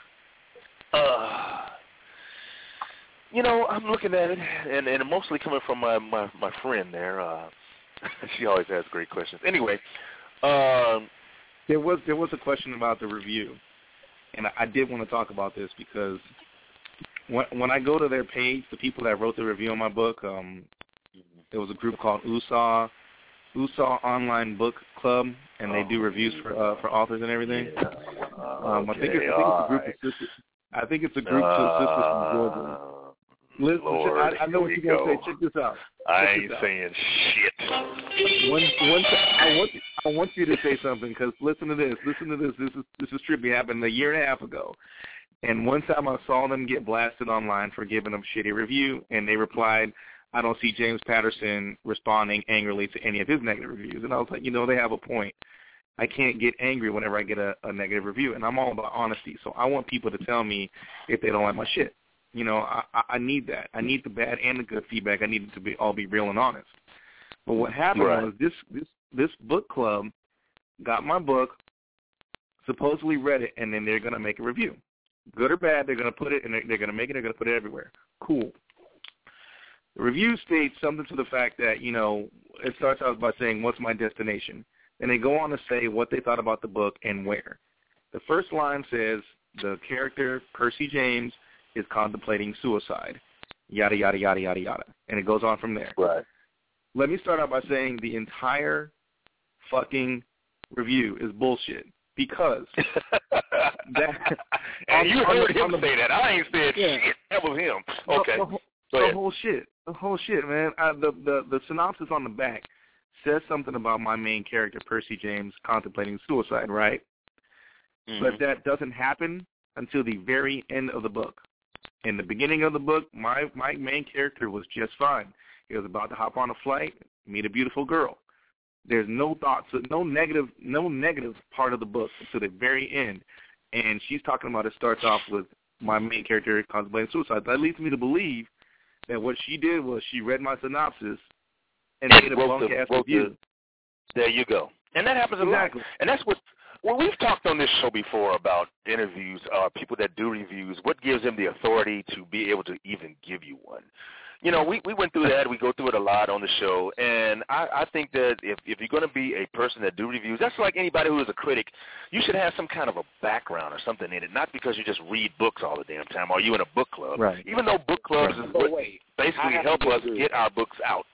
I'm looking at it, and mostly coming from my friend there. She always has great questions. Anyway, there was a question about the review. And I did want to talk about this because when I go to their page, the people that wrote the review on my book, there was a group called USA Online Book Club, and they do reviews for authors and everything. I think it's a group to sisters from Georgia. Listen, I know what you're going to say. Check this out. I ain't saying shit. I want you to say something, because listen to this. This is trippy. Happened a year and a half ago. And one time I saw them get blasted online for giving them a shitty review, and they replied, I don't see James Patterson responding angrily to any of his negative reviews. And I was like, they have a point. I can't get angry whenever I get a negative review, and I'm all about honesty. So I want people to tell me if they don't like my shit. I need that. I need the bad and the good feedback. I need it to all be real and honest. But what happened was this book club got my book, supposedly read it, and then they're going to make a review. Good or bad, they're going to put it, and they're going to make it, they're going to put it everywhere. Cool. The review states something to the fact that, it starts out by saying, what's my destination? And they go on to say what they thought about the book and where. The first line says, the character, Percy James, is contemplating suicide, yada, yada, yada, yada, yada. And it goes on from there. Right. Let me start out by saying the entire fucking review is bullshit, because that... And you heard him say that. I ain't said shit. That was him. Okay. The whole shit, man. The synopsis on the back says something about my main character, Percy James, contemplating suicide, right? Mm-hmm. But that doesn't happen until the very end of the book. In the beginning of the book, my main character was just fine. He was about to hop on a flight, meet a beautiful girl. There's no thoughts, no negative part of the book to the very end. And she's talking about it starts off with my main character contemplating suicide. That leads me to believe that what she did was she read my synopsis and made a bunk-ass review. There you go. And that happens a lot. And that's what... Well, we've talked on this show before about interviews, people that do reviews, what gives them the authority to be able to even give you one. We went through that. We go through it a lot on the show, and I think that if you're going to be a person that do reviews, that's like anybody who is a critic. You should have some kind of a background or something in it, not because you just read books all the damn time, or you in a book club. Right. Even though book clubs is what basically help us get our books out.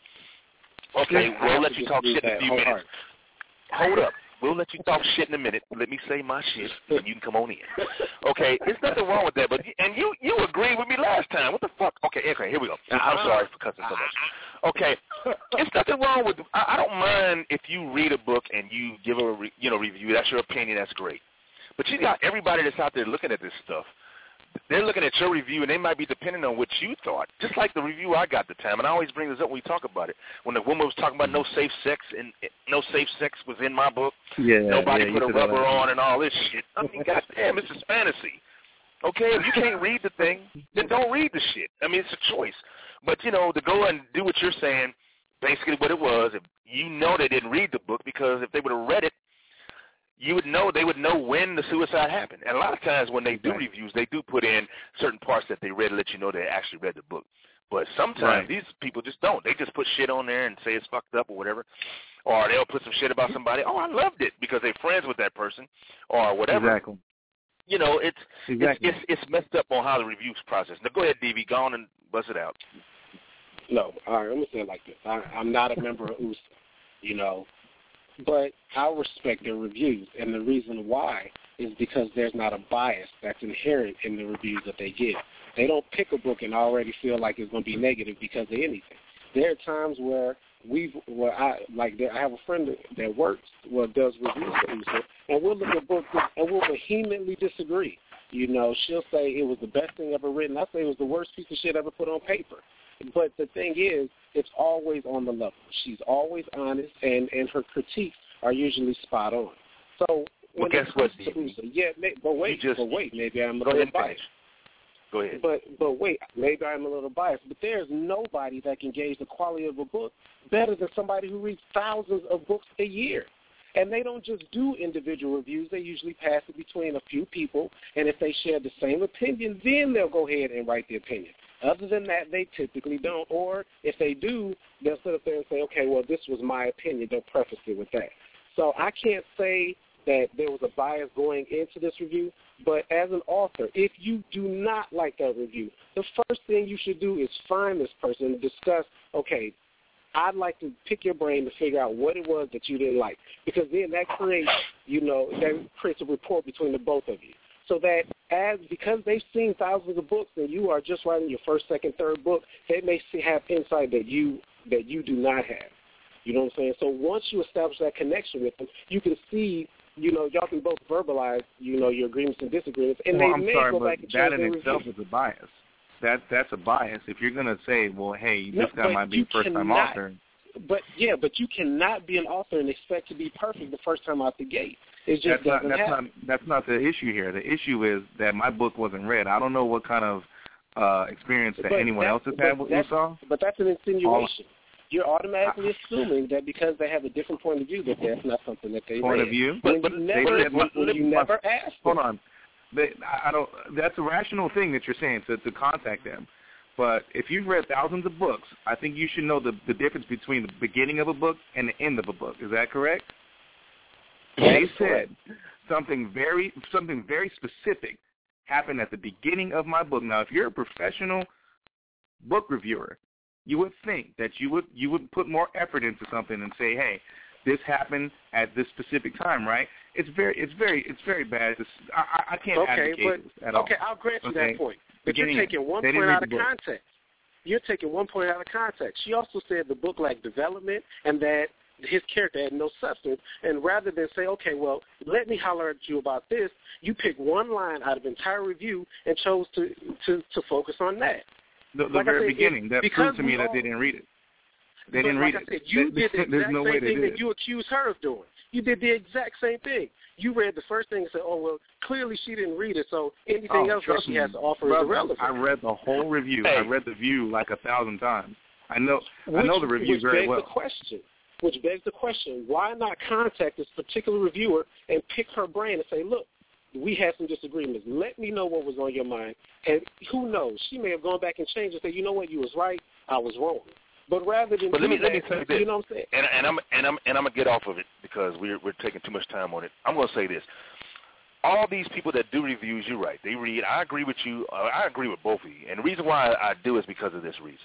Okay, we'll let you talk shit in a few minutes. Hold up. We'll let you talk shit in a minute. Let me say my shit, and you can come on in. Okay, there's nothing wrong with that. And you agreed with me last time. What the fuck? Okay, here we go. I'm sorry for cussing so much. Okay, there's nothing wrong with. I don't mind if you read a book and you give a review. That's your opinion. That's great. But you got everybody that's out there looking at this stuff. They're looking at your review, and they might be depending on what you thought. Just like the review I got the time, and I always bring this up when we talk about it. When the woman was talking about no safe sex, and no safe sex was in my book. Nobody put a rubber on and all this shit. I mean, goddamn, this is fantasy. Okay, if you can't read the thing, then don't read the shit. I mean, it's a choice. But, to go and do what you're saying, basically what it was. If you know they didn't read the book, because if they would have read it, you would know, they would know when the suicide happened. And a lot of times when they do reviews, they do put in certain parts that they read to let you know they actually read the book. But sometimes these people just don't. They just put shit on there and say it's fucked up or whatever. Or they'll put some shit about somebody. Oh, I loved it, because they're friends with that person or whatever. Exactly. You know, it's messed up on how the reviews process. Now, go ahead, DV. Go on and bust it out. No, all right, I'm going to say it like this. I'm not a member of USA, you know, but I respect their reviews. And the reason why is because there's not a bias that's inherent in the reviews that they give. They don't pick a book and already feel like it's going to be negative because of anything. There are times where I have a friend that does reviews for USA, and we'll look at books and we'll vehemently disagree. You know, she'll say it was the best thing ever written. I say it was the worst piece of shit ever put on paper. But the thing is, it's always on the level. She's always honest, and her critiques are usually spot on. So when guess what, wait, maybe I'm a little biased. Go ahead. But wait, maybe I'm a little biased, but there's nobody that can gauge the quality of a book better than somebody who reads thousands of books a year. And they don't just do individual reviews. They usually pass it between a few people, and if they share the same opinion, then they'll go ahead and write the opinion. Other than that, they typically don't. Or if they do, they'll sit up there and say, okay, well, this was my opinion. They'll preface it with that. So I can't say that there was a bias going into this review, but as an author, if you do not like that review, the first thing you should do is find this person and discuss, okay, I'd like to pick your brain to figure out what it was that you didn't like, because then that creates, that creates a rapport between the both of you. So that because they've seen thousands of books and you are just writing your first, second, third book, they may have insight that you do not have. You know what I'm saying? So once you establish that connection with them, you can see, y'all can both verbalize, your agreements and disagreements, and go back and that in itself is a bias. That's a bias. If you're going to say, well, hey, this guy might be a first-time author. But you cannot be an author and expect to be perfect the first time out the gate. It just doesn't happen. That's not the issue here. The issue is that my book wasn't read. I don't know what kind of experience that anyone else has had with Esau. But that's an insinuation. You're automatically assuming that because they have a different point of view that that's not something that they point read. of view. But you never asked. Hold on. I don't. That's a rational thing that you're saying to contact them. But if you've read thousands of books, I think you should know the difference between the beginning of a book and the end of a book. Is that correct? They said something very specific happened at the beginning of my book. Now, if you're a professional book reviewer, you would think that you would put more effort into something and say, hey, this happened at this specific time, right? It's very bad. I can't advocate this at all. Okay, I'll grant you that point. But you're taking one point out of context. You're taking one point out of context. She also said the book lacked development and that his character had no substance. And rather than say, okay, well, let me holler at you about this, you picked one line out of the entire review and chose to focus on that. The very beginning. That proved to me that they didn't read it. They didn't read it. Like I said, you did the exact same thing that you accused her of doing. You did the exact same thing. You read the first thing and said, oh, well, clearly she didn't read it, so anything else that she has to offer is irrelevant. I read the whole review. I read the review like 1,000 times. I know the review very well. Which begs the question, why not contact this particular reviewer and pick her brain and say, look, we had some disagreements. Let me know what was on your mind. And who knows, she may have gone back and changed and said, you know what, you was right, I was wrong. But rather than let me say this, you know what I'm saying? And I'm gonna get off of it because we're taking too much time on it. I'm gonna say this: all these people that do reviews, you're right. They read. I agree with you. I agree with both of you. And the reason why I do is because of this reason.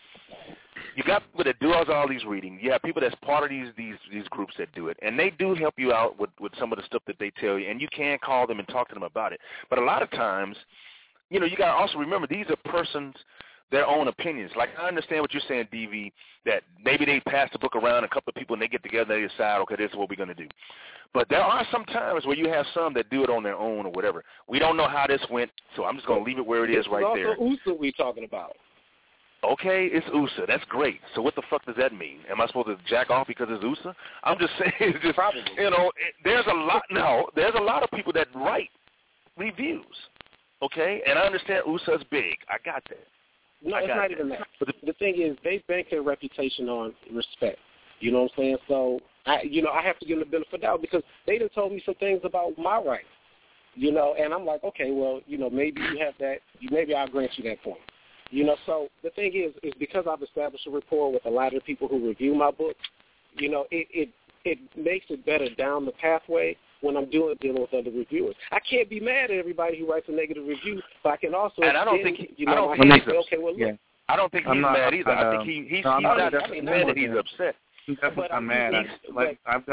You got people that do all these reading. You have people that's part of these groups that do it, and they do help you out with some of the stuff that they tell you, and you can call them and talk to them about it. But a lot of times, you got to also remember these are persons. Their own opinions. Like, I understand what you're saying, DV, that maybe they pass the book around a couple of people and they get together and they decide, okay, this is what we're going to do. But there are some times where you have some that do it on their own or whatever. We don't know how this went, so I'm just going to leave it where it is right there. It's also USA we're talking about. Okay, it's USA. That's great. So what the fuck does that mean? Am I supposed to jack off because it's USA? I'm just saying, it's just, probably. There's a lot of people that write reviews, okay? And I understand USA's big. I got that. No, it's not even that. But the thing is, they bank their reputation on respect. You know what I'm saying? So, I have to give them the benefit of the doubt because they done told me some things about my rights. And I'm like, okay, well, maybe you have that. Maybe I'll grant you that point. So the thing is because I've established a rapport with a lot of the people who review my books, it makes it better down the pathway when I'm dealing with other reviewers. I can't be mad at everybody who writes a negative review, but I can also. And I don't think he's mad either. I think he's not mad that he's upset. I'm mad. I've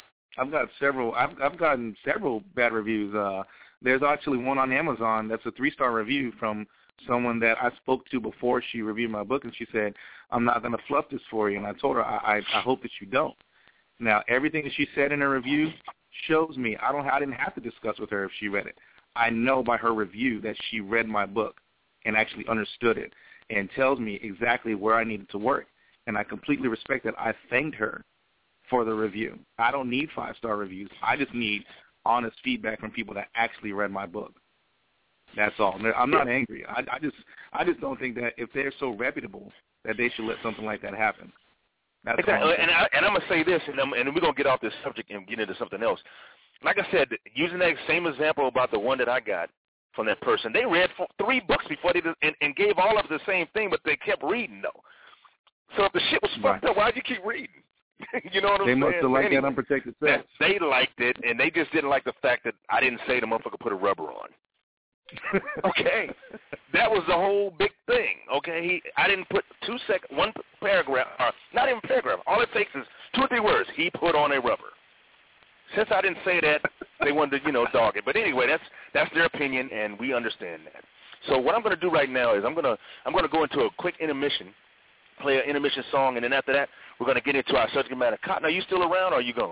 gotten several bad reviews. There's actually one on Amazon that's a 3-star review from someone that I spoke to before she reviewed my book, and she said, "I'm not going to fluff this for you." And I told her, I hope that you don't. Now, everything that she said in her review shows me I didn't have to discuss with her if she read it. I know by her review that she read my book and actually understood it and tells me exactly where I needed to work. And I completely respect that. I thanked her for the review. I don't need 5-star reviews. I just need honest feedback from people that actually read my book. That's all. I'm not angry. I just don't think that if they're so reputable that they should let something like that happen. That's exactly. And I'm going to say this, and we're going to get off this subject and get into something else. Like I said, using that same example about the one that I got from that person, they read 3 books before they and gave all of the same thing, but they kept reading, though. So if the shit was fucked up, why'd you keep reading? You know what I'm saying? They must have liked that unprotected sex. They liked it, and they just didn't like the fact that I didn't say the motherfucker put a rubber on. Okay, that was the whole big thing. Okay, I didn't put one paragraph, or not even paragraph. All it takes is 2 or 3 words. He put on a rubber. Since I didn't say that, they wanted to, dog it. But anyway, that's their opinion, and we understand that. So what I'm going to do right now is I'm going to go into a quick intermission, play an intermission song, and then after that, we're going to get into our subject matter. Cotton, are you still around, or are you gone?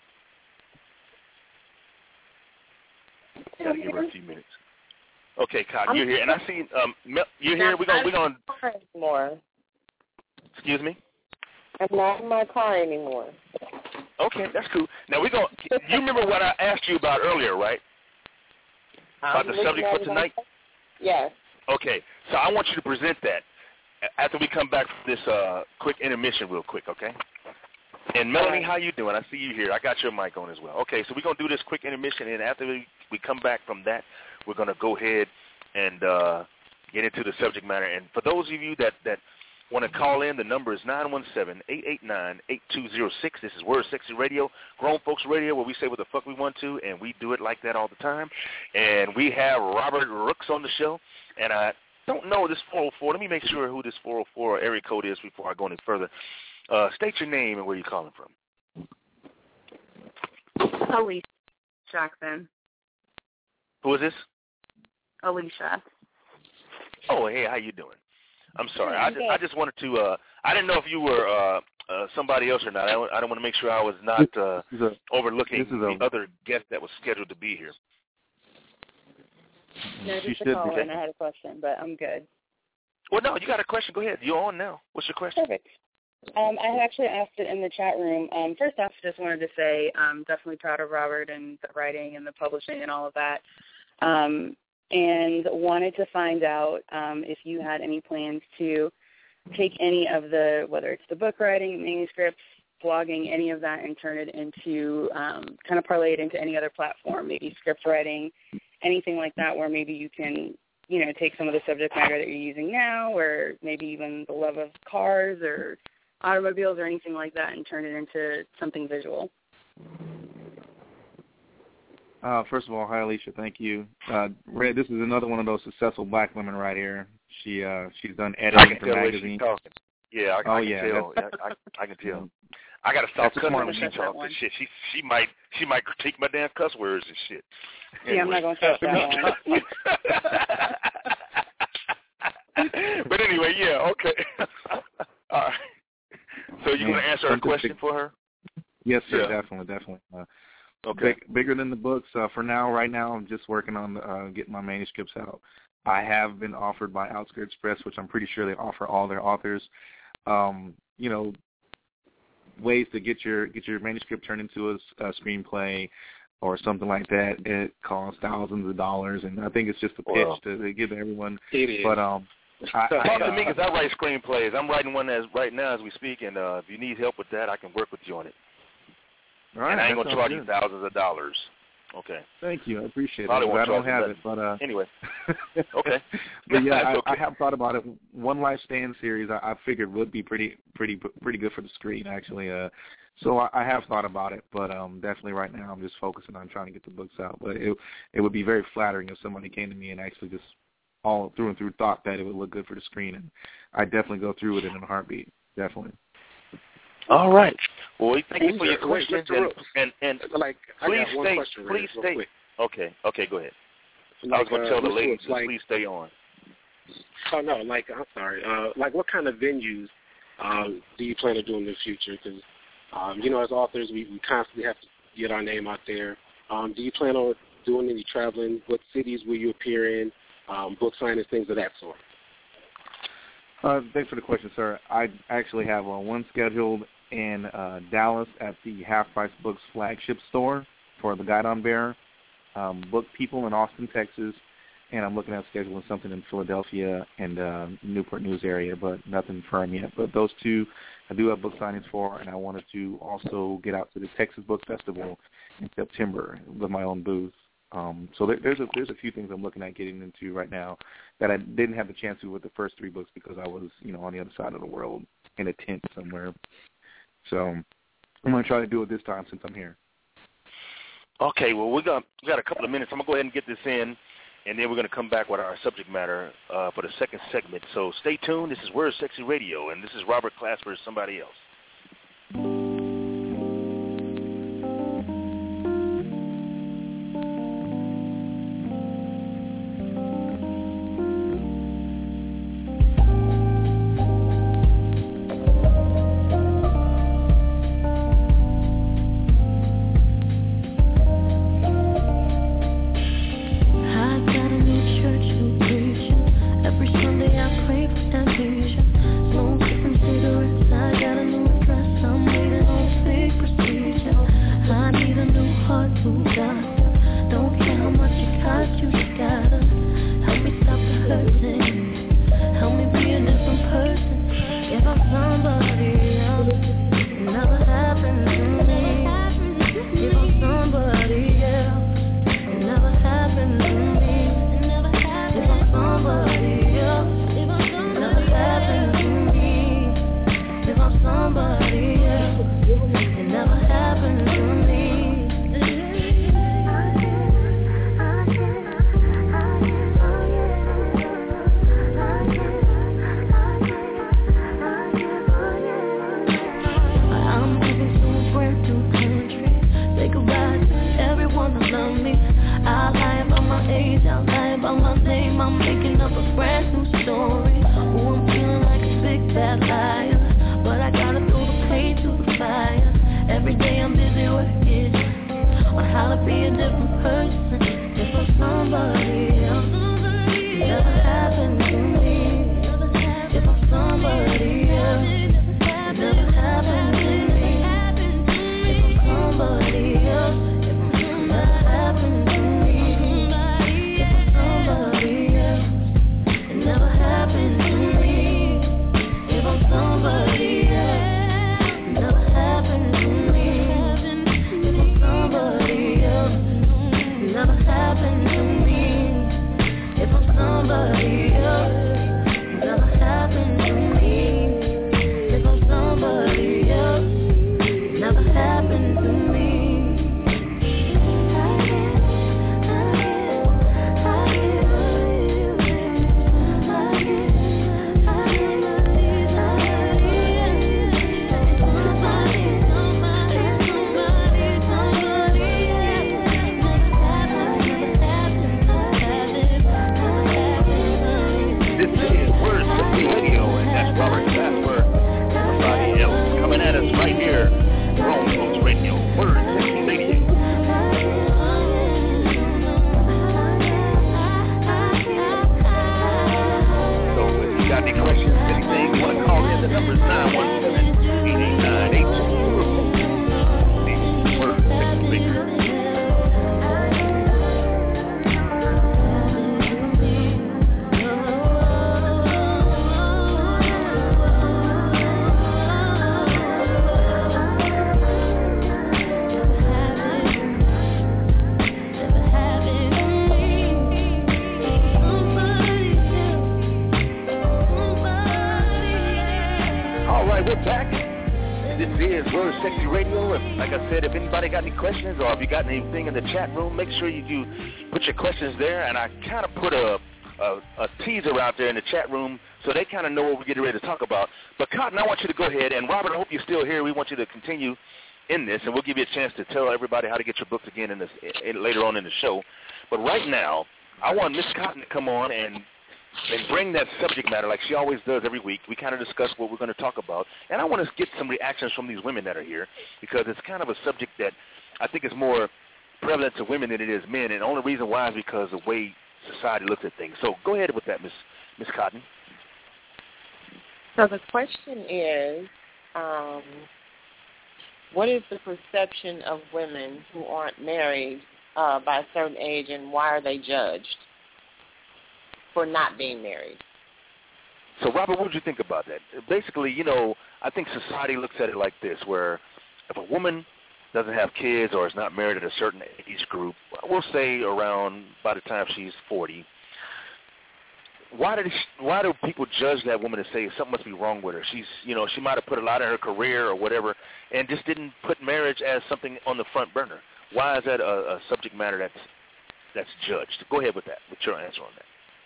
Got to give her a few minutes. Okay, Cotton, you're here, and I see you're here. We're going. More. Excuse me. I'm not in my car anymore. Okay, that's cool. Now we're going. You remember what I asked you about earlier, right? About the subject for tonight. Yes. Okay, so I want you to present that after we come back from this quick intermission, real quick. Okay. And Melanie, how you doing? I see you here. I got your mic on as well. Okay, so we're going to do this quick intermission, and after we come back from that, we're going to go ahead and get into the subject matter. And for those of you that want to call in, the number is 917-889-8206. This is Word Sexy Radio, Grown Folks Radio, where we say what the fuck we want to, and we do it like that all the time. And we have Robert Rooks on the show, and I don't know this 404. Let me make sure who this 404 area code is before I go any further. State your name and where you're calling from. Alicia Jackson. Who is this? Alicia. Oh, hey, how you doing? I'm sorry. I just wanted to. I didn't know if you were somebody else or not. I don't want to make sure I was not overlooking the other guest that was scheduled to be here. No, just a call, and I had a question, but I'm good. Well, no, you got a question. Go ahead. You're on now. What's your question? Perfect. I had actually asked it in the chat room. First off, just wanted to say I'm definitely proud of Robert and the writing and the publishing and all of that. And wanted to find out if you had any plans to take any of the, whether it's the book writing, manuscripts, blogging, any of that, and turn it into, kind of parlay it into any other platform, maybe script writing, anything like that, where maybe you can, take some of the subject matter that you're using now, or maybe even the love of cars or automobiles or anything like that, and turn it into something visual. First of all, hi, Alicia. Thank you. Red, this is another one of those successful black women right here. She's done editing for magazines. Yeah, I can tell. I can tell. I got to stop cussing when she talks and shit. She might critique my damn cuss words and shit. Anyway. Yeah, I'm not going to touch that one. But anyway, yeah, okay. All right. So you're going to answer a question for her? Yes, sir. Yeah. Definitely. Okay. Bigger than the books. For now, right now, I'm just working on getting my manuscripts out. I have been offered by Outskirts Press, which I'm pretty sure they offer all their authors, ways to get your manuscript turned into a screenplay or something like that. It costs thousands of dollars, and I think it's just a pitch to give everyone. It is. But Talk to me because I write screenplays. I'm writing one right now as we speak, and if you need help with that, I can work with you on it. All right, and I ain't going to charge you thousands of dollars. Okay. Thank you. I appreciate it. I don't have it, but anyway. Okay. But yeah, okay. I have thought about it. One Life Stand series I figured would be pretty good for the screen, actually. So I have thought about it, but definitely right now I'm just focusing on trying to get the books out. But it would be very flattering if somebody came to me and actually just all through and through thought that it would look good for the screen, and I'd definitely go through with it in a heartbeat. Definitely. All right. Well, thank you for your questions. And like, please please stay. Okay, go ahead. I was going to tell the ladies to please stay on. Oh, no, I'm sorry. What kind of venues do you plan to do in the future? Because, as authors, we constantly have to get our name out there. Do you plan on doing any traveling? What cities will you appear in? Book signings, things of that sort. Thanks for the question, sir. I actually have one scheduled in Dallas at the Half Price Books flagship store for the Guidon Bear. Book people in Austin, Texas, and I'm looking at scheduling something in Philadelphia and Newport News area, but nothing firm yet. But those two I do have book signings for, and I wanted to also get out to the Texas Book Festival in September with my own booth. So there's a few things I'm looking at getting into right now that I didn't have the chance to with the first three books because I was, on the other side of the world in a tent somewhere. So I'm going to try to do it this time since I'm here. Okay, well, we got a couple of minutes. I'm going to go ahead and get this in, and then we're going to come back with our subject matter for the second segment. So stay tuned. This is Word Sexy Radio, and this is Robert Class versus somebody else. back. This is Word Sexy Radio. And like I said, if anybody got any questions or if you got anything in the chat room, make sure you put your questions there. And I kind of put a teaser out there in the chat room so they kind of know what we're getting ready to talk about. But Cotton, I want you to go ahead. And Robert, I hope you're still here. We want you to continue in this, and we'll give you a chance to tell everybody how to get your books again later on in the show. But right now, I want Miss Cotton to come on and bring that subject matter like she always does every week. We kind of discuss what we're going to talk about. And I want to get some reactions from these women that are here because it's kind of a subject that I think is more prevalent to women than it is men. And the only reason why is because of the way society looks at things. So go ahead with that, Miss Cotton. So the question is, what is the perception of women who aren't married by a certain age, and why are they judged for not being married? So, Robert, what would you think about that? Basically, I think society looks at it like this, where if a woman doesn't have kids or is not married at a certain age group, we'll say around by the time she's 40, why do people judge that woman and say something must be wrong with her? She might have put a lot in her career or whatever and just didn't put marriage as something on the front burner. Why is that a subject matter that's judged? Go ahead with your answer on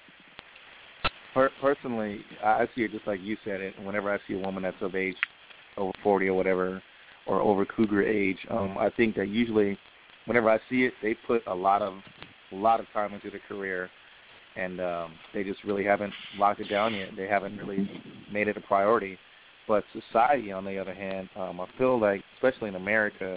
that. Personally, I see it just like you said it. Whenever I see a woman that's of age, over 40 or whatever, or over cougar age, I think that usually whenever I see it, they put a lot of time into their career, and they just really haven't locked it down yet. They haven't really made it a priority. But society, on the other hand, I feel like, especially in America,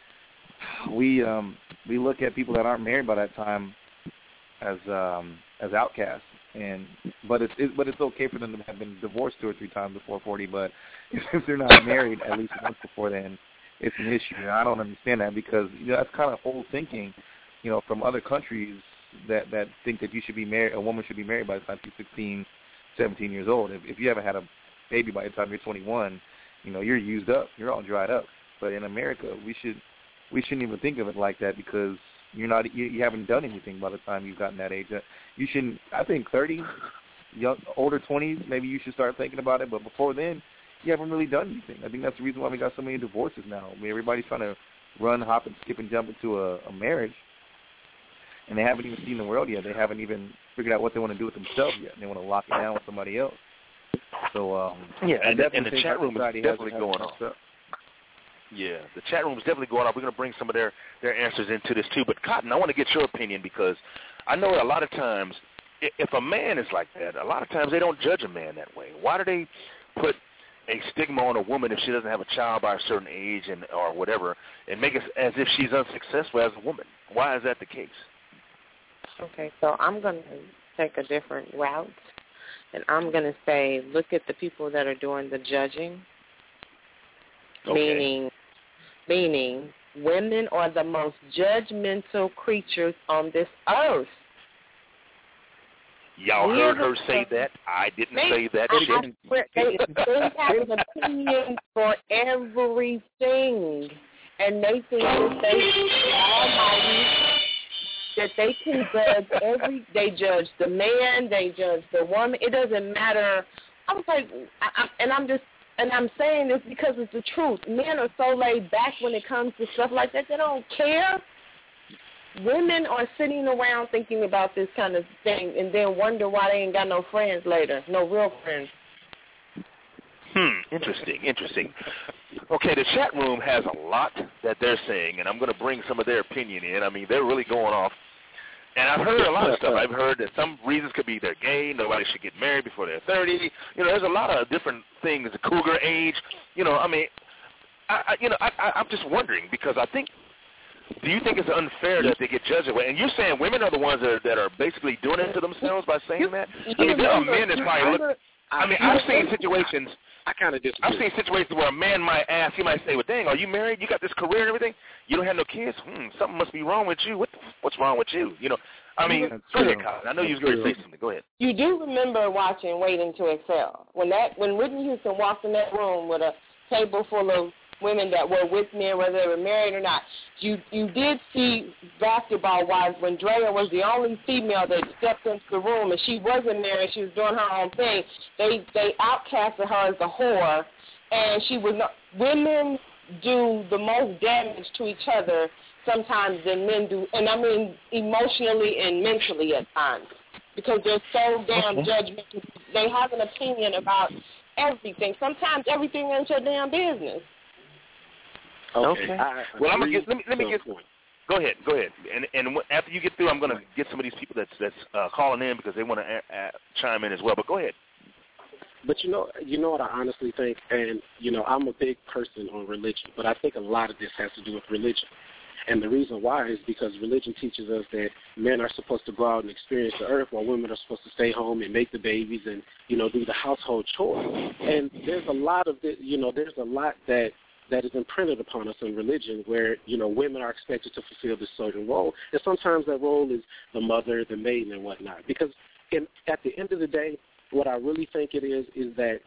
we look at people that aren't married by that time as outcasts. But it's okay for them to have been divorced 2 or 3 times before 40. But if they're not married at least once before then, it's an issue. And I don't understand that because that's kind of old thinking, from other countries that think that you should be married. A woman should be married by the time she's 16, 17 years old. If you haven't had a baby by the time you're 21, you're used up. You're all dried up. But in America, we shouldn't even think of it like that because you haven't done anything by the time you've gotten that age. You shouldn't. I think 30, older 20s, maybe you should start thinking about it. But before then, you haven't really done anything. I think that's the reason why we got so many divorces now. I mean, everybody's trying to run, hop, and skip and jump into a marriage, and they haven't even seen the world yet. They haven't even figured out what they want to do with themselves yet. They want to lock it down with somebody else. So and the chat room is definitely going on. Yeah, the chat room is definitely going on. We're going to bring some of their answers into this too. But Cotton, I want to get your opinion because I know a lot of times if a man is like that, a lot of times they don't judge a man that way. Why do they put a stigma on a woman if she doesn't have a child by a certain age or whatever and make it as if she's unsuccessful as a woman? Why is that the case? Okay, so I'm going to take a different route, and I'm going to say look at the people that are doing the judging, okay. meaning women are the most judgmental creatures on this earth. Y'all heard her say that? I didn't say that shit. They have an opinion for everything, and they think that they almighty, that they can judge they judge the man, they judge the woman. It doesn't matter. I was like, I'm saying this because it's the truth. Men are so laid back when it comes to stuff like that. They don't care. Women are sitting around thinking about this kind of thing and then wonder why they ain't got no friends later, no real friends. Interesting. Okay, the chat room has a lot that they're saying, and I'm going to bring some of their opinion in. I mean, they're really going off. And I've heard a lot of stuff. I've heard that some reasons could be they're gay, nobody should get married before they're 30. There's a lot of different things, the cougar age. I'm just wondering because I think, do you think it's unfair that they get judged away? And you're saying women are the ones that are basically doing it to themselves by saying that? I mean, there are men that's probably look. I mean, I've seen situations. I kind of disagree. I've seen situations where a man might ask, he might say, well, dang, are you married? You got this career and everything? You don't have no kids? Something must be wrong with you. What's wrong with you? I mean, go ahead, Colin. I know you was going to say something. Go ahead. You do remember watching Waiting to Excel. When Whitney Houston walked in that room with a table full of women that were with men, whether they were married or not. You did see basketball-wise when Drea was the only female that stepped into the room, and she wasn't married. She was doing her own thing. They outcasted her as a whore, And she was not. Women do the most damage to each other sometimes than men do, and I mean emotionally and mentally at times, because they're so damn judgmental. They have an opinion about everything. Sometimes everything ain't your damn business. Okay. Well, I'm gonna get. Let me get. Go ahead. And after you get through, I'm gonna get some of these people that's calling in because they want to chime in as well. But go ahead. But you know what I honestly think, and I'm a big person on religion, but I think a lot of this has to do with religion. And the reason why is because religion teaches us that men are supposed to go out and experience the earth while women are supposed to stay home and make the babies and, do the household chores. And there's a lot of there's a lot that is imprinted upon us in religion where, women are expected to fulfill this certain role. And sometimes that role is the mother, the maiden, and whatnot. Because at the end of the day, what I really think it is that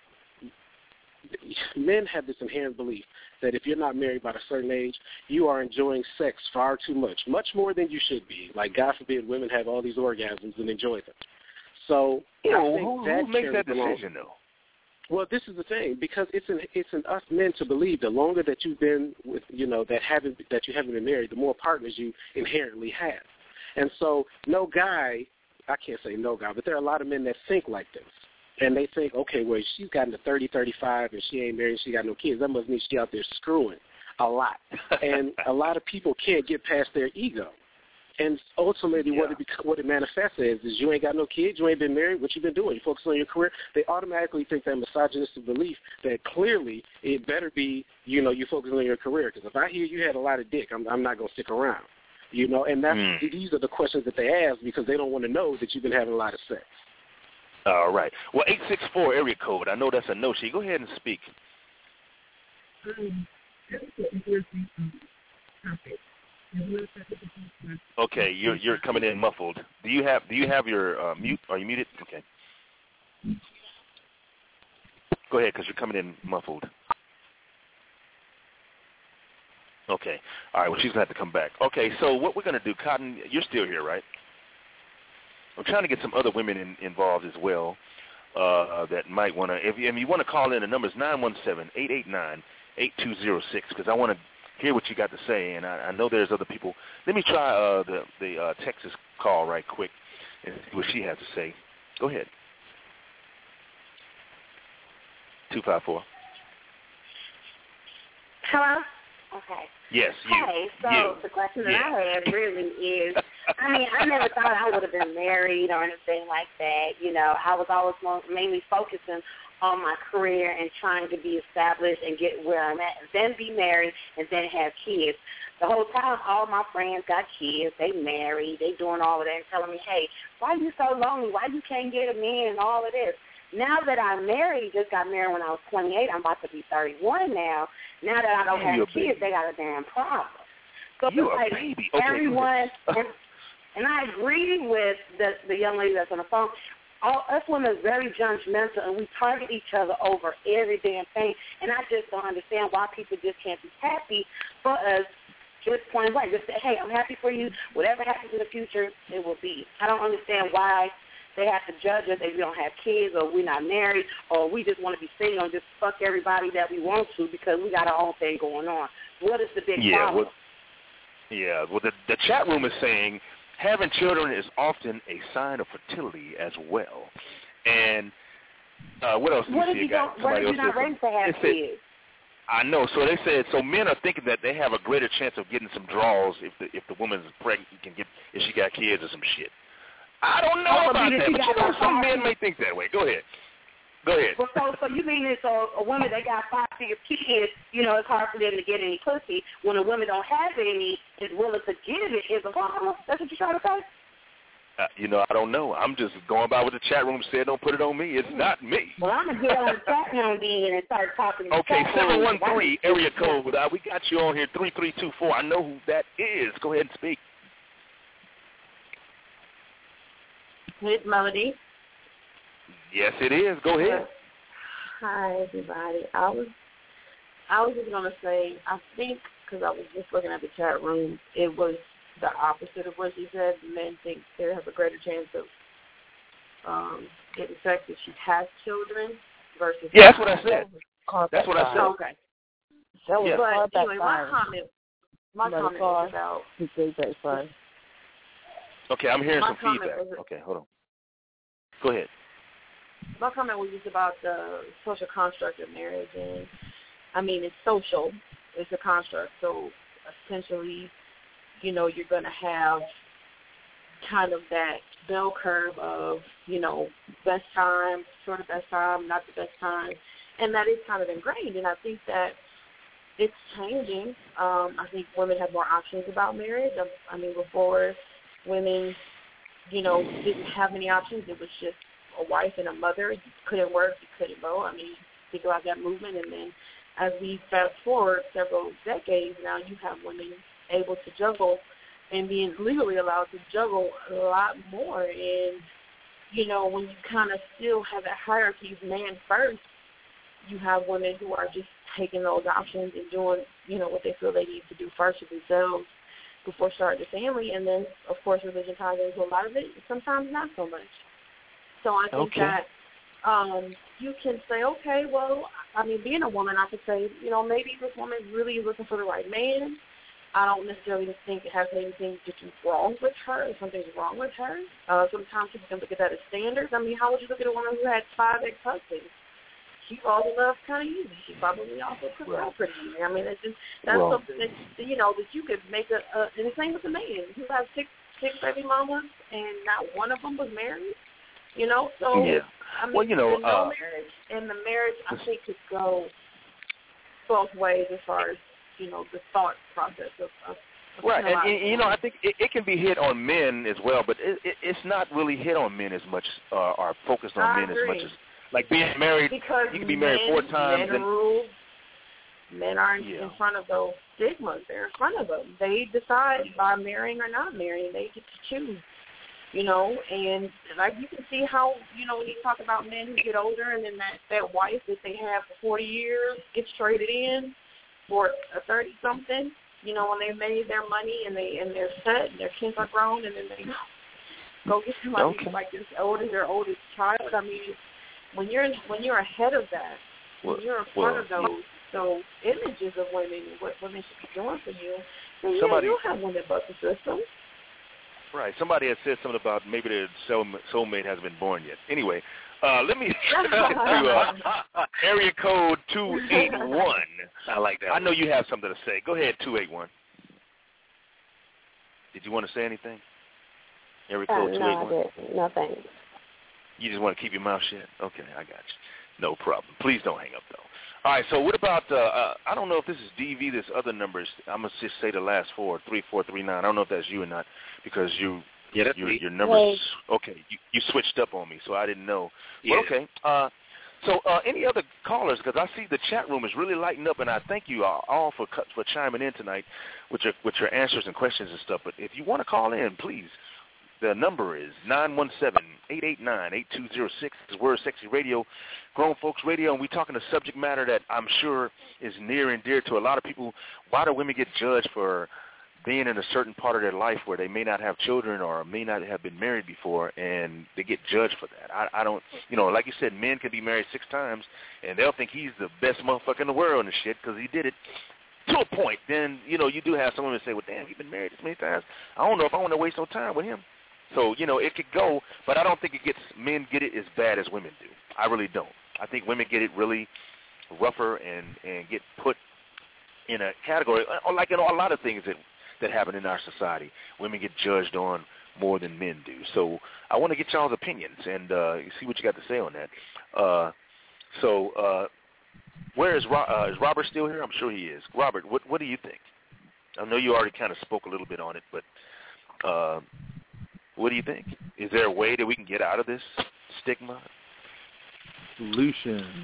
men have this inherent belief that if you're not married by a certain age, you are enjoying sex far too much more than you should be. Like, God forbid, women have all these orgasms and enjoy them. So who makes that decision, though? Well, this is the thing, because it's in us men to believe the longer that you've been with, that you haven't been married, the more partners you inherently have. And so no guy, I can't say no guy, but there are a lot of men that think like this. And they think, okay, well, she's gotten to 30, 35, and she ain't married, she got no kids. That must mean she out there screwing a lot. And a lot of people can't get past their ego. And ultimately what it manifests as is you ain't got no kids, you ain't been married, what you been doing? You focus on your career. They automatically think that misogynistic belief that clearly it better be, you focus on your career. Because if I hear you had a lot of dick, I'm not going to stick around. And these are the questions that they ask because they don't want to know that you've been having a lot of sex. All right. Well, 864 area code. I know that's a no-she. Go ahead and speak. Okay, you're coming in muffled. Do you have your mute? Are you muted? Okay. Go ahead, because you're coming in muffled. Okay. All right. Well, she's going to have to come back. Okay. So what we're going to do, Cotton, you're still here, right? I'm trying to get some other women involved as well that might want to. If you want to call in, the number is 917-889-8206 because I want to hear what you got to say, and I know there's other people. Let me try the Texas call right quick and see what she has to say. Go ahead. 254. Hello? Okay. Yes, you. Hey, so the question that I had really is, I never thought I would have been married or anything like that. I was always mainly focusing on my career and trying to be established and get where I'm at, and then be married and then have kids. The whole time, all my friends got kids. They married. They doing all of that and telling me, hey, why you so lonely? Why you can't get a man and all of this? Now that I'm married, just got married when I was 28, I'm about to be 31 now. Now that I don't have kids, they got a damn problem. So you're it's like a baby. Okay. Everyone, and I agree with the young lady that's on the phone. Us women are very judgmental, and we target each other over every damn thing. And I just don't understand why people just can't be happy for us. Just point blank, just say, hey, I'm happy for you. Whatever happens in the future, it will be. I don't understand why they have to judge us if we don't have kids or we're not married or we just want to be single and just fuck everybody that we want to because we got our own thing going on. What is the big problem? Well, the chat room is saying having children is often a sign of fertility as well. And what else do we see? What if you're not ready to have kids? I know. So they said, so men are thinking that they have a greater chance of getting some draws if the woman's pregnant, if she got kids or some shit. I don't know about that, but some men may think that way. Go ahead. So you mean it's a woman that got 5 kids, it's hard for them to get any pussy. When a woman don't have any, is willing to give it, is a problem? That's what you're trying to say? I don't know. I'm just going by what the chat room said. Don't put it on me. It's not me. Well, I'm going to get on the chat room and start talking to Okay, 713 area code. We got you on here, 3324. I know who that is. Go ahead and speak. It's Melody. Yes, it is. Go ahead. Hi, everybody. I was just going to say, I think, because I was just looking at the chat room, it was the opposite of what she said. Men think they have a greater chance of getting sex if she has children versus... Yeah, that's what I said. That's what I said. Okay. That was But anyway, my comment was about. Okay, I'm hearing some feedback. Okay, hold on. Go ahead. My comment was just about the social construct of marriage, and I mean it's social. It's a construct, so essentially, you know, you're going to have kind of that bell curve of, you know, best time, sort of best time, not the best time, and that is kind of ingrained. And I think that it's changing. I think women have more options about marriage. I mean, before women, you know, didn't have many options. It was just a wife and a mother. You couldn't work, you couldn't vote. I mean, think about that movement. And then as we fast forward several decades, now you have women able to juggle and being legally allowed to juggle a lot more. And, you know, when you kind of still have that hierarchy of man first, you have women who are just taking those options and doing, you know, what they feel they need to do first for themselves before starting a family. And then, of course, religion ties into a lot of it, sometimes not so much. So I think that you can say, okay, well, I mean, being a woman, I could say, you know, maybe this woman really is looking for the right man. I don't necessarily think it has anything to do wrong with her or something's wrong with her. Sometimes people can look at that as standards. I mean, how would you look at a woman who had 5 ex-husbands? She falls in love kind of easy. She probably also could go pretty easy. I mean, that's something that, you know, that you could make and the same with the man. You have six baby mamas and not one of them was married, you know? So, I mean, well, you know, no marriage, and the marriage, I think, could go both ways as far as, you know, the thought process of right, and you know, I think it can be hit on men as well, but it's not really hit on men as much, or focused on men as much as, like being married. Because you can be married 4 times. Men aren't in front of those stigmas. They're in front of them. They decide by marrying or not marrying. They get to choose, you know. And like you can see how, you know, when you talk about men who get older and then that wife that they have for 40 years gets traded in for a 30-something, you know, when they made their money and they're set and their kids are grown, and then they go get somebody like as old as their oldest child. I mean, when you're ahead of that, when you're in front of those images of women and what women should be doing for you, then you'll have women bust the system. Right. Somebody had said something about maybe the soulmate hasn't been born yet. Anyway, let me to area code 281. I like that. I know you have something to say. Go ahead, 281. Did you want to say anything? Area code 281. No, I didn't. No, thanks. You just want to keep your mouth shut? Okay, I got you. No problem. Please don't hang up, though. All right, so what about, I don't know if this is DV, this other numbers. I'm going to just say the last 4, 3439. I don't know if that's you or not, because your numbers, okay, you switched up on me, so I didn't know. Yeah. But okay. So any other callers, because I see the chat room is really lighting up, and I thank you all for chiming in tonight with your answers and questions and stuff. But if you want to call in, please. The number is 917-889-8206. It's Word Sexy Radio, Grown Folks Radio, and we're talking a subject matter that I'm sure is near and dear to a lot of people. Why do women get judged for being in a certain part of their life where they may not have children or may not have been married before, and they get judged for that? I don't, you know, like you said, men can be married 6 times, and they'll think he's the best motherfucker in the world and shit because he did it. To a point, then, you know, you do have someone say, well, damn, you've been married this many times. I don't know if I want to waste no time with him. So, you know, it could go, but I don't think men get it as bad as women do. I really don't. I think women get it really rougher and get put in a category, like in a lot of things that happen in our society. Women get judged on more than men do. So I want to get y'all's opinions and see what you got to say on that. Where is Robert still here? I'm sure he is. Robert, what do you think? I know you already kind of spoke a little bit on it, but what do you think? Is there a way that we can get out of this stigma? Solution.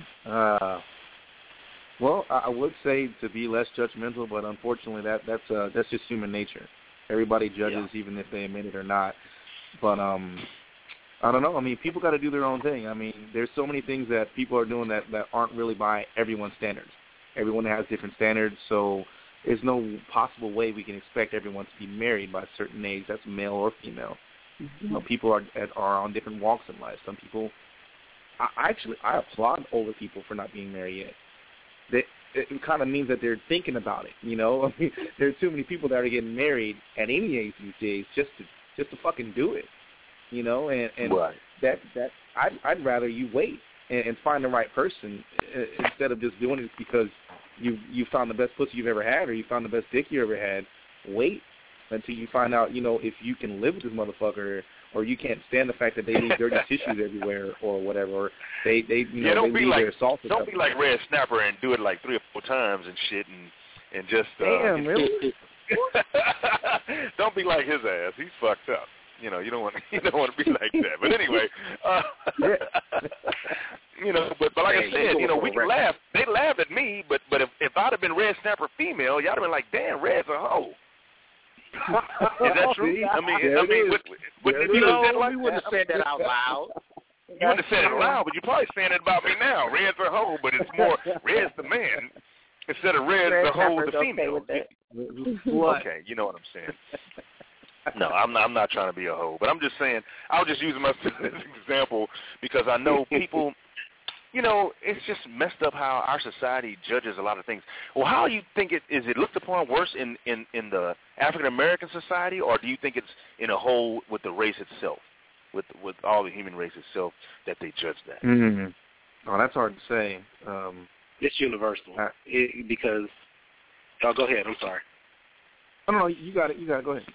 Well, I would say to be less judgmental, but unfortunately that's just human nature. Everybody judges, even if they admit it or not. But I don't know. I mean, people got to do their own thing. I mean, there's so many things that people are doing that aren't really by everyone's standards. Everyone has different standards, so there's no possible way we can expect everyone to be married by a certain age. That's male or female. Mm-hmm. You know, people are on different walks in life. Some people, I applaud older people for not being married yet. it kind of means that they're thinking about it. You know, I mean, there are too many people that are getting married at any age these days just to fucking do it. You know, and right. that I'd rather you wait and find the right person instead of just doing it because you found the best pussy you've ever had or you found the best dick you ever had. Wait until you find out, you know, if you can live with this motherfucker or you can't stand the fact that they leave dirty tissues everywhere or whatever. Or they you know, don't they be leave like, their salt. Don't be like Red Snapper and do it like 3 or 4 times and shit and just damn, really? Don't be like his ass. He's fucked up. You know, you don't want to be like that. But anyway, you know, but like I said, you know, we can laugh. They laughed at me, but if I'd have been Red Snapper female, y'all would have been like, damn, Red's a hoe. Is that true? I mean, you know, we wouldn't have said that out loud. You wouldn't have said it loud, but you're probably saying it about me now. Red's a hoe, but it's more Red's the man instead of Red's the hoe with the female. Okay, you know what I'm saying. No, I'm not trying to be a hoe, but I'm just saying, I was just using myself as an example because I know people, you know, it's just messed up how our society judges a lot of things. Well, how do you think is it looked upon worse in the African-American society, or do you think it's in a whole with the race itself, with all the human race itself, that they judge that? Oh, that's hard to say. It's universal because, go ahead, I'm sorry. Oh, no, you got it. Go ahead.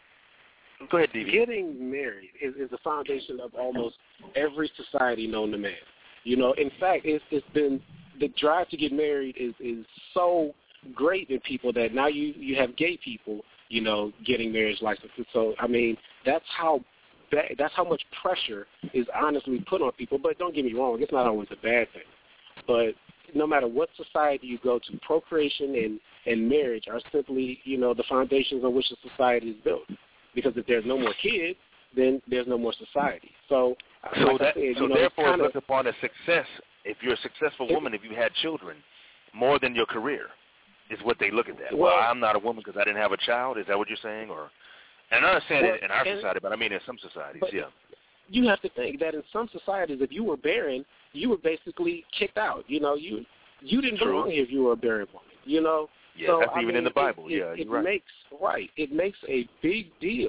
Go ahead, D.V. Getting married is the foundation of almost every society known to man. You know, in fact, it's been the drive to get married is so great in people that now you have gay people, you know, getting marriage licenses. So I mean, that's how much pressure is honestly put on people. But don't get me wrong, it's not always a bad thing. But no matter what society you go to, procreation and marriage are simply, you know, the foundations on which a society is built. Because if there's no more kids, then there's no more society. So therefore, it's looked upon as success. If you're a successful woman, if you had children, more than your career, is what they look at that. Well, I'm not a woman because I didn't have a child. Is that what you're saying? And I understand it in our society, but I mean in some societies, yeah. You have to think that in some societies, if you were barren, you were basically kicked out. You know, you didn't belong here if you were a barren woman. You know. Yeah, so, that's even in the Bible. You're right. It makes a big deal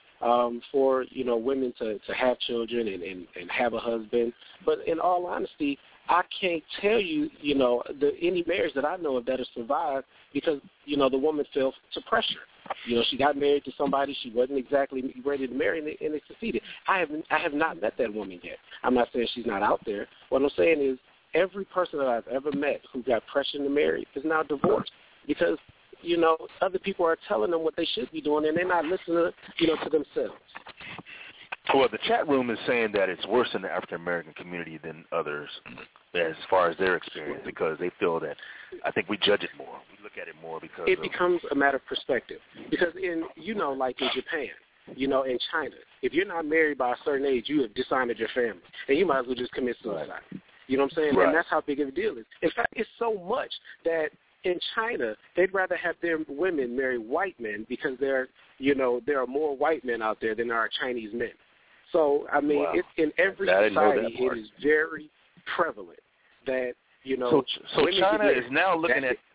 for, you know, women to have children and have a husband. But in all honesty, I can't tell you, you know, any marriage that I know of that has survived because, you know, the woman fell to pressure. You know, she got married to somebody she wasn't exactly ready to marry, and it succeeded. I have not met that woman yet. I'm not saying she's not out there. What I'm saying is every person that I've ever met who got pressured to marry is now divorced. Because, you know, other people are telling them what they should be doing, and they're not listening, you know, to themselves. Well, the chat room is saying that it's worse in the African-American community than others as far as their experience because they feel that I think we judge it more. We look at it more because it becomes a matter of perspective. Because like in Japan, you know, in China, if you're not married by a certain age, you have dishonored your family, and you might as well just commit suicide. Right. You know what I'm saying? Right. And that's how big of a deal it is. In fact, it's so much that in China, they'd rather have their women marry white men because there are more white men out there than there are Chinese men. So, I mean, it's in every society, it is very prevalent that, you know. So China is now looking at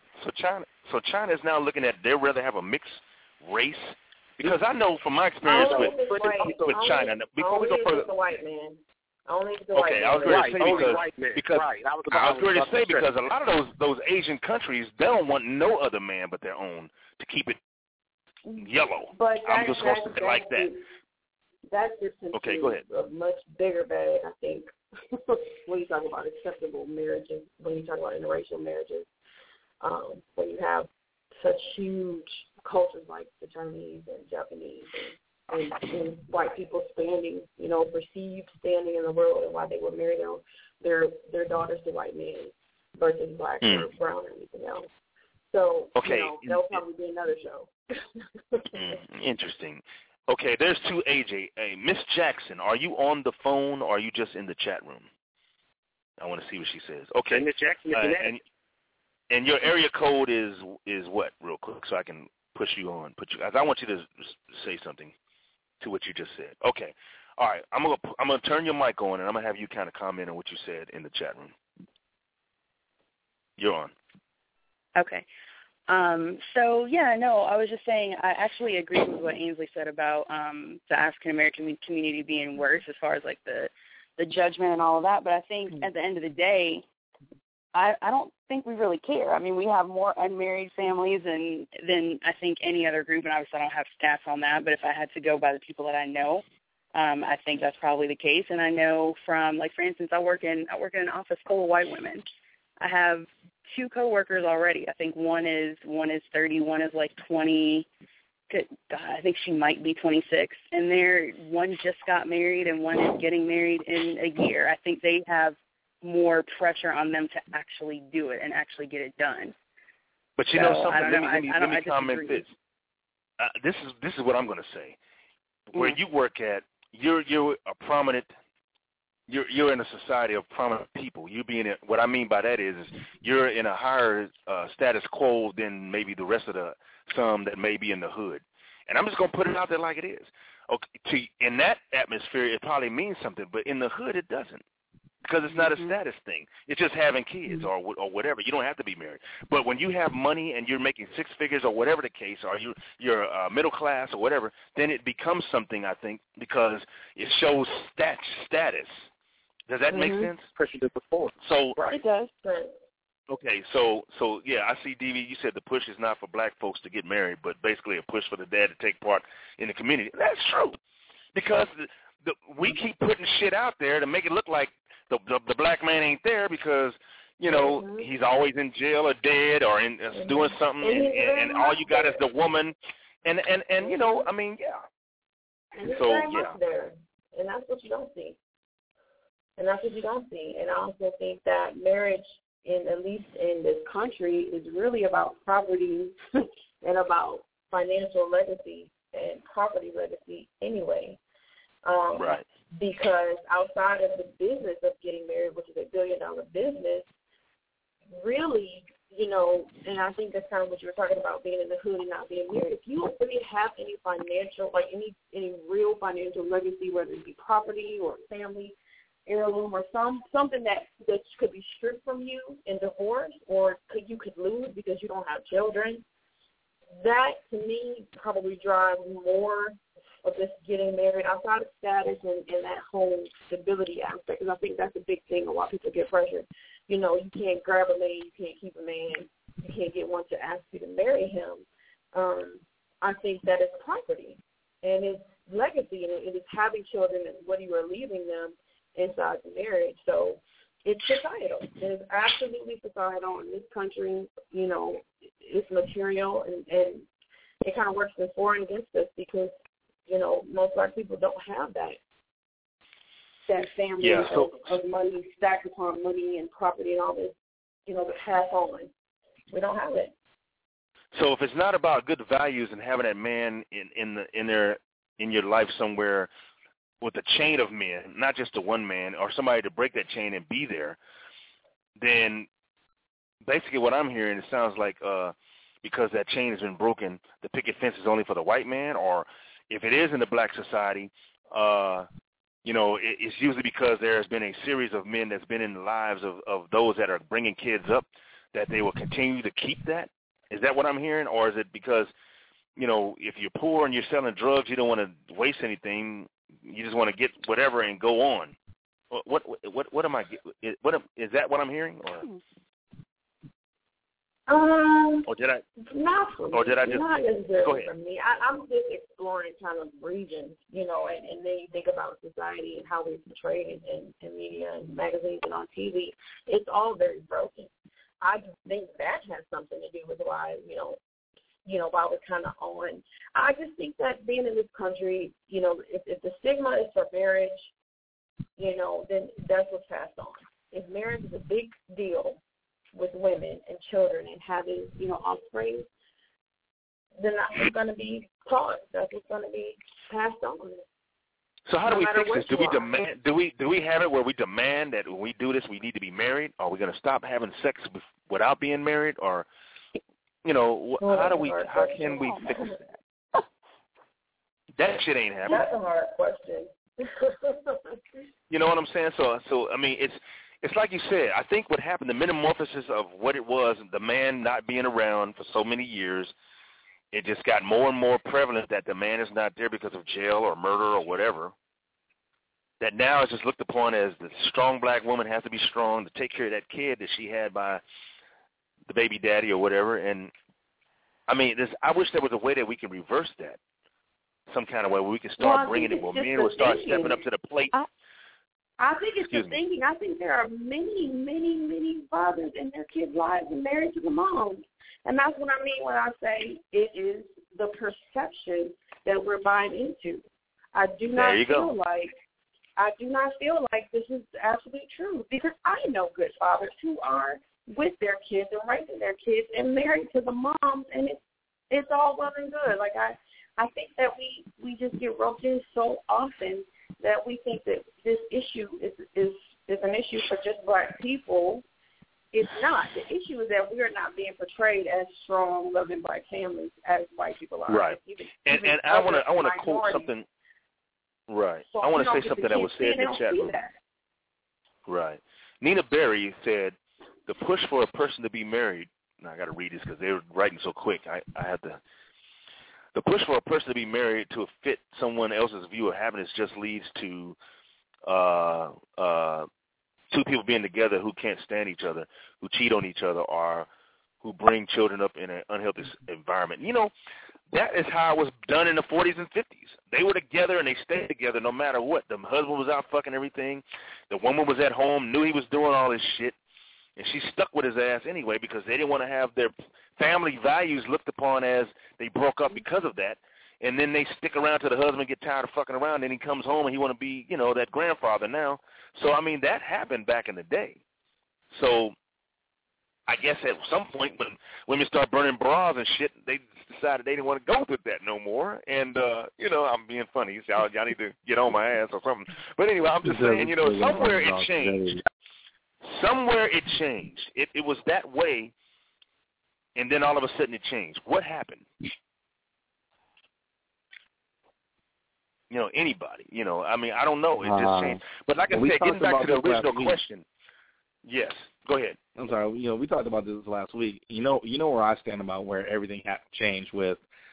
China is now looking at they'd rather have a mixed race because I know from my experience with China. Before we go further, the white man. Only the okay, I was going to say because I was going to say because a lot of those Asian countries they don't want no other man but their own to keep it yellow. But I'm just going to say it like that. That's just go ahead. A much bigger bag, I think. When you talk about acceptable marriages, when you talk about interracial marriages, when you have such huge cultures like the Chinese and Japanese and white people standing, you know, perceived standing in the world and why they would marry their daughters to white men versus black or brown or anything else. So, you know, that'll probably be another show. Interesting. Okay, there's two AJ. Miss Jackson, are you on the phone or are you just in the chat room? I want to see what she says. Okay. Miss Jackson, and your area code is what, real quick, so I can push you on. I want you to say something to what you just said. Okay. All right. I'm gonna turn your mic on and I'm gonna have you kind of comment on what you said in the chat room. You're on. Okay. So, yeah, no, I was just saying I actually agree with what Ainsley said about the African-American community being worse as far as, like, the judgment and all of that. But I think at the end of the day, I don't think we really care. I mean, we have more unmarried families than I think any other group, and obviously I don't have stats on that. But if I had to go by the people that I know, I think that's probably the case. And I know from, like, for instance, I work in an office full of white women. I have 2 coworkers already. I think one is 30, one is like 20. I think she might be 26. And one just got married and one is getting married in a year. I think they have more pressure on them to actually do it and actually get it done. But you know something? Let me comment this. This is what I'm going to say. Where you work at, you're a prominent. You're in a society of prominent people. What I mean by that is you're in a higher status quo than maybe the rest of some that may be in the hood. And I'm just going to put it out there like it is. Okay, in that atmosphere, it probably means something, but in the hood, it doesn't, because it's not a status thing. It's just having kids or whatever. You don't have to be married. But when you have money and you're making 6 figures or whatever the case, or you're middle class or whatever, then it becomes something, I think, because it shows status. Does that make sense? Pressure to perform. So it does. Okay, so yeah, I see, DV, you said the push is not for black folks to get married, but basically a push for the dad to take part in the community. That's true, because we keep putting shit out there to make it look like the black man ain't there because, you know, he's always in jail or dead or doing something, and all you got is the woman, and you know, I mean, yeah. And so yeah, there, and that's what you don't see. And I also think that marriage, at least in this country, is really about property and about financial legacy and property legacy anyway. Right. Because outside of the business of getting married, which is $1 billion business, really, you know, and I think that's kind of what you were talking about, being in the hood and not being married. If you don't really have any financial, like any real financial legacy, whether it be property or family heirloom or something that could be stripped from you in divorce, or you could lose because you don't have children, that to me probably drives more of this getting married outside of status and that whole stability aspect, because I think that's a big thing a lot of people get pressured. You know, you can't grab a man, you can't keep a man, you can't get one to ask you to marry him. I think that it's property and it's legacy, and it is having children and what you are leaving them inside the marriage. So it's societal. It is absolutely societal in this country. You know, it's material, and it kind of works for and against us because, you know, most black people don't have that family of money stacked upon money and property and all this, you know, to pass on. We don't have it. So if it's not about good values and having that man in your life somewhere with a chain of men, not just the one man, or somebody to break that chain and be there, then basically what I'm hearing, it sounds like because that chain has been broken, the picket fence is only for the white man, or if it is in the black society, you know, it's usually because there has been a series of men that's been in the lives of those that are bringing kids up, that they will continue to keep that. Is that what I'm hearing? Or is it because, you know, if you're poor and you're selling drugs, you don't want to waste anything, you just want to get whatever and go on? What am I? Is that what I'm hearing? Or did I? Not for me. Or did I just? Not necessarily go ahead. For me. I'm just exploring kind of regions, you know, and then you think about society and how we're portrayed in media and magazines and on TV. It's all very broken. I just think that has something to do with why, you know, why we're kind of on. I just think that being in this country, you know, if the stigma is for marriage, you know, then that's what's passed on. If marriage is a big deal with women and children and having, you know, offspring, then that's what's going to be taught. That's what's going to be passed on. So how do we fix this? Do we demand? Do we have it where we demand that when we do this, we need to be married? Are we going to stop having sex without being married? Or, you know, how can we fix that? That shit ain't happening. That's a hard question. You know what I'm saying? So I mean, it's like you said. I think what happened, the metamorphosis of what it was, the man not being around for so many years, it just got more and more prevalent that the man is not there because of jail or murder or whatever. That now is just looked upon as the strong black woman has to be strong to take care of that kid that she had by the baby daddy or whatever. And, I mean, I wish there was a way that we can reverse that, some kind of way where we can start bringing it, where men will start stepping up to the plate. I think it's the thinking. I think there are many, many, many fathers in their kids' lives and married to the moms. And that's what I mean when I say it is the perception that we're buying into. I do not feel like this is absolutely true, because I know good fathers who are with their kids and raising their kids and married to the moms, and it's all well and good. Like I think that we just get roped in so often that we think that this issue is an issue for just black people. It's not. The issue is that we are not being portrayed as strong, loving black families as white people are. Right. And I want to quote something. Right. So I want to say something that was said in the chat room. Right. Nina Berry said, the push for a person to be married. Now I got to read this because they were writing so quick. I had to. The push for a person to be married to fit someone else's view of happiness just leads to two people being together who can't stand each other, who cheat on each other, or who bring children up in an unhealthy environment. You know, that is how it was done in the 40s and 50s. They were together and they stayed together no matter what. The husband was out fucking everything. The woman was at home, knew he was doing all this shit, and she stuck with his ass anyway because they didn't want to have their family values looked upon as they broke up because of that. And then they stick around till the husband get tired of fucking around, and he comes home and he want to be, you know, that grandfather now. So, I mean, that happened back in the day. So I guess at some point when women start burning bras and shit, they decided they didn't want to go with that no more. And, you know, I'm being funny. So y'all need to get on my ass or something. But anyway, I'm just saying, you know, somewhere it changed. Somewhere it changed. It was that way, and then all of a sudden it changed. What happened? You know, anybody. You know, I mean, I don't know. It just changed. But like I said, getting back to the original question. Yes, go ahead. I'm sorry. You know, we talked about this last week. You know where I stand about where everything had to change with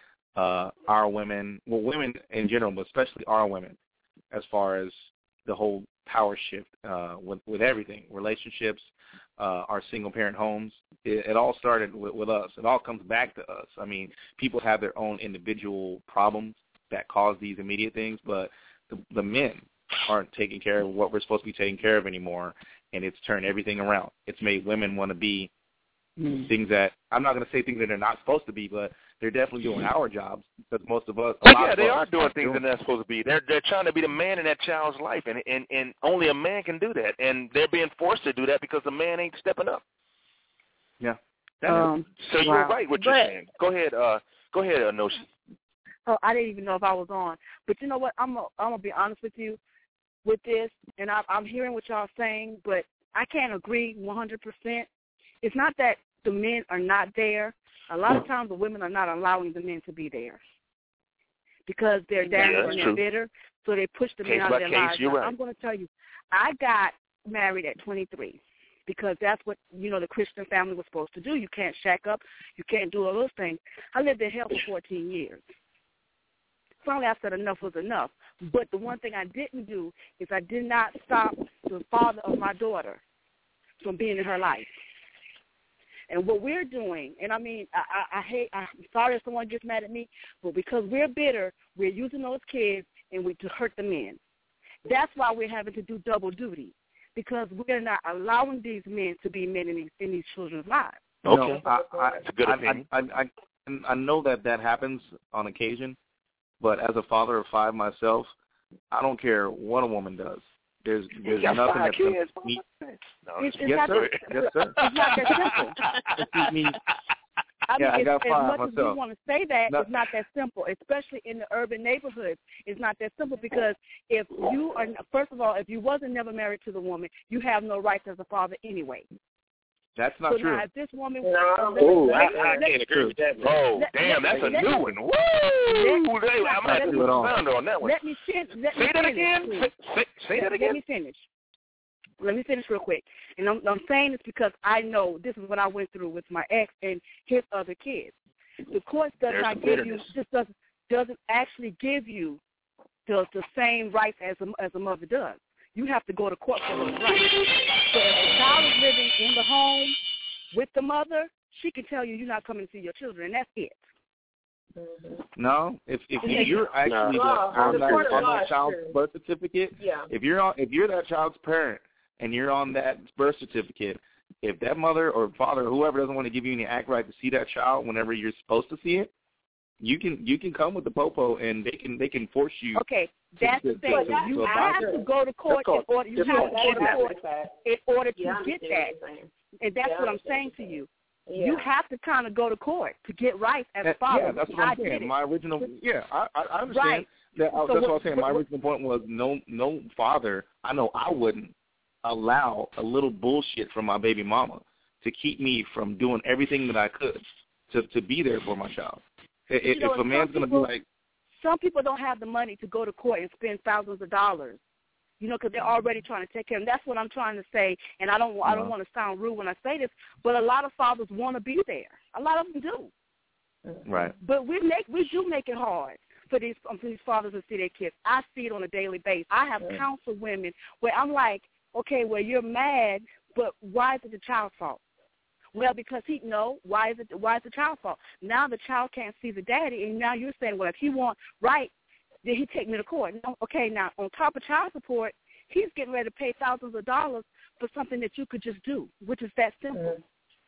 our women, well, women in general, but especially our women, as far as the whole power shift with everything, relationships, our single-parent homes. It all started with us. It all comes back to us. I mean, people have their own individual problems that cause these immediate things, but the men aren't taking care of what we're supposed to be taking care of anymore, and it's turned everything around. It's made women want to be things that, I'm not going to say things that they're not supposed to be, but they're definitely doing our jobs, because most of us, they are doing things they're not supposed to be. They're trying to be the man in that child's life, and only a man can do that, and they're being forced to do that because the man ain't stepping up. Yeah. So you're right what you're saying. Go ahead, Noshi. Oh, I didn't even know if I was on. But you know what? I'm gonna be honest with you with this, and I'm hearing what y'all saying, but I can't agree 100%. It's not that the men are not there. A lot of times the women are not allowing the men to be there because they're down and they're bitter, so they push the men out of their lives. You're right. I'm going to tell you, I got married at 23 because that's what, you know, the Christian family was supposed to do. You can't shack up. You can't do all those things. I lived in hell for 14 years. Finally, I said enough was enough. But the one thing I didn't do is I did not stop the father of my daughter from being in her life. And what we're doing, and I mean, I'm sorry if someone gets mad at me, but because we're bitter, we're using those kids to hurt the men. That's why we're having to do double duty, because we're not allowing these men to be men in these children's lives. Okay. That's a good opinion. I know that happens on occasion, but as a father of 5 myself, I don't care what a woman does. There's nothing that's going to meet. Yes, sir. It's not that simple. Excuse me. I got 5 as much myself. As we want to say that, it's not that simple, especially in the urban neighborhoods. It's not that simple because if you are, first of all, if you wasn't never married to the woman, you have no rights as a father anyway. That's not true. Now, if this woman, I can't agree with that. Oh, damn, that's a new one. Woo! I'm going to have to put a sound on that one. Let me finish. Say that again. Say that again. Let me finish. let me finish real quick. And I'm saying this because I know this is what I went through with my ex and his other kids. The court does not give you, just doesn't actually give you the same rights as a mother does. You have to go to court for those rights. So if the child is living in the home with the mother, she can tell you're not coming to see your children, and that's it. No, if you're actually on that child's birth certificate, if you're that child's parent and you're on that birth certificate, if that mother or father or whoever doesn't want to give you any act right to see that child whenever you're supposed to see it, you can come with the popo and they can force you. Okay, that's the thing. You have to go to court in order to get that, and that's what I'm saying to you. Yeah. You have to kind of go to court to get rights as a father. Yeah, that's what I'm saying. My original, I understand. Right. That's what I'm saying. My original point was no father. I know I wouldn't allow a little bullshit from my baby mama to keep me from doing everything that I could to be there for my child. If a man's going to be like, some people don't have the money to go to court and spend thousands of dollars. Because they're already trying to take care of them. That's what I'm trying to say, and I don't want to sound rude when I say this, but a lot of fathers want to be there. A lot of them do. Right. But we do make it hard for these fathers to see their kids. I see it on a daily basis. I have counseled women where I'm like, okay, well, you're mad, but why is it the child's fault? Well, because why is the child's fault? Now the child can't see the daddy, and now you're saying, well, if he wants right, then he take me to court. No, okay, now on top of child support, he's getting ready to pay thousands of dollars for something that you could just do, which is that simple.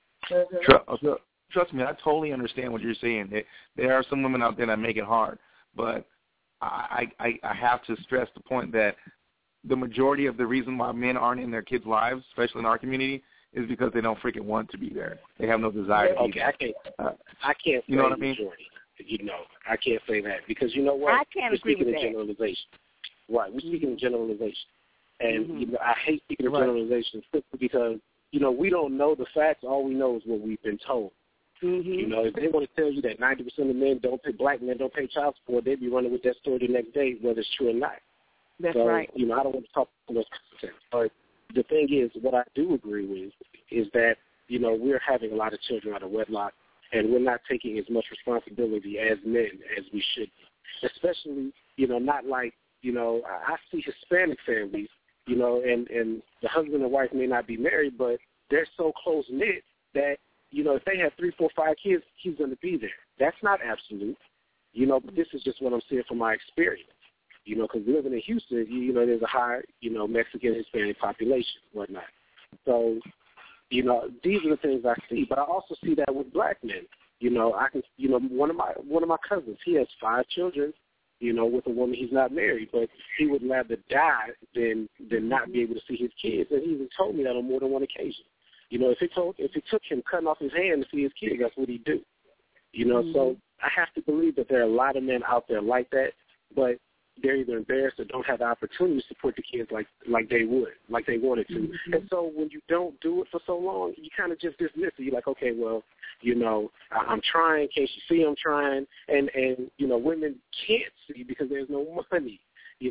Trust me, I totally understand what you're saying. There are some women out there that make it hard, but I have to stress the point that the majority of the reason why men aren't in their kids' lives, especially in our community, is because they don't freaking want to be there. They have no desire to be there. I can't. You know what I mean? Majority. I can't say that because you know what? I can't agree with that. We're speaking in generalization. Right, we're speaking in generalization. And I hate speaking of generalization simply because, we don't know the facts. All we know is what we've been told. If they want to tell you that 90% of black men don't pay child support, they'd be running with that story the next day, whether it's true or not. That's right. I don't want to talk about those concepts. But the thing is, what I do agree with is that, we're having a lot of children out of wedlock, and we're not taking as much responsibility as men as we should be. Especially, not like, I see Hispanic families, and the husband and wife may not be married, but they're so close-knit that, if they have 3, 4, 5 kids, he's going to be there. That's not absolute, but this is just what I'm seeing from my experience. Because living in Houston, there's a high, Mexican, Hispanic population, whatnot. So, these are the things I see. But I also see that with black men. I can, one of my cousins, he has 5 children, with a woman he's not married, but he would rather die than not be able to see his kids. And he even told me that on more than one occasion. If it took him cutting off his hand to see his kids, that's what he'd do. So I have to believe that there are a lot of men out there like that, but they're either embarrassed or don't have the opportunity to support the kids like they would, like they wanted to. And so when you don't do it for so long, you kind of just dismiss it. You're like, okay, well, I'm trying. Can't you see I'm trying? And women can't see because there's no money,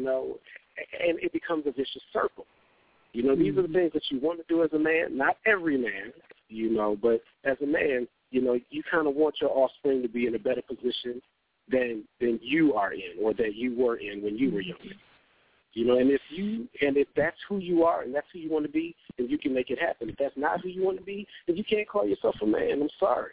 and it becomes a vicious circle. These are the things that you want to do as a man. Not every man, but as a man, you kind of want your offspring to be in a better position than you are in, or that you were in when you were younger. And if that's who you are and that's who you want to be, then you can make it happen. If that's not who you want to be, then you can't call yourself a man. I'm sorry.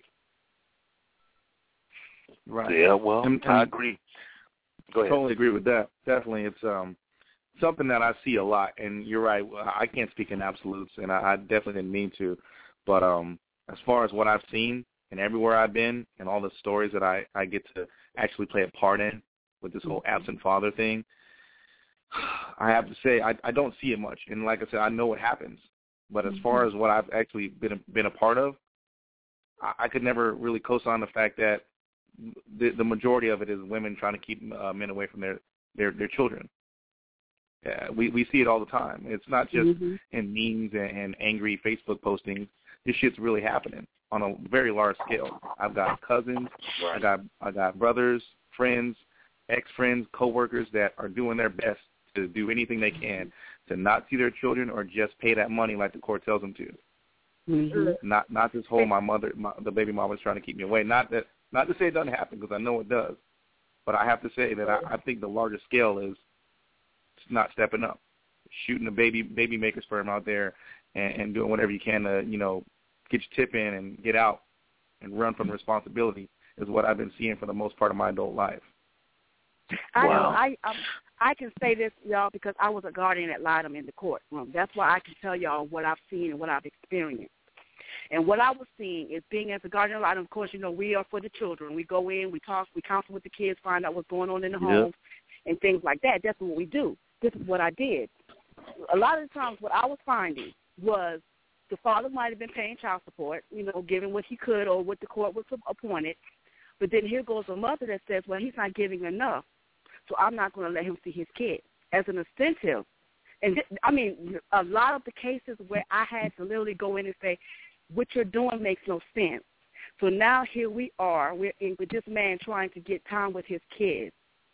Right. Yeah, well, and I agree. Go ahead. Totally agree with that. Definitely, it's something that I see a lot. And you're right. I can't speak in absolutes, and I definitely didn't mean to. But as far as what I've seen and everywhere I've been and all the stories that I get to actually play a part in with this whole absent father thing, I have to say I don't see it much. And like I said, I know what happens. But as far as what I've actually been a part of, I could never really co-sign the fact that the majority of it is women trying to keep men away from their children. We see it all the time. It's not just in memes and angry Facebook postings. This shit's really happening on a very large scale. I've got cousins, I got brothers, friends, ex-friends, coworkers that are doing their best to do anything they can to not see their children or just pay that money like the court tells them to. Mm-hmm. Not this whole the baby mama's trying to keep me away. Not to say it doesn't happen, because I know it does. But I have to say that I think the larger scale is not stepping up, shooting a baby maker sperm out there and doing whatever you can to, get your tip in and get out and run from responsibility is what I've been seeing for the most part of my adult life. I can say this, y'all, because I was a guardian at Lyndon in the courtroom. That's why I can tell y'all what I've seen and what I've experienced. And what I was seeing is being as a guardian ad litem, of course, we are for the children. We go in, we talk, we counsel with the kids, find out what's going on in the home and things like that. That's what we do. This is what I did. A lot of the times what I was finding was the father might have been paying child support, giving what he could or what the court was appointed. But then here goes a mother that says, well, he's not giving enough, so I'm not going to let him see his kid as an incentive. And, a lot of the cases where I had to literally go in and say, what you're doing makes no sense. So now here we are. We're in with this man trying to get time with his kids.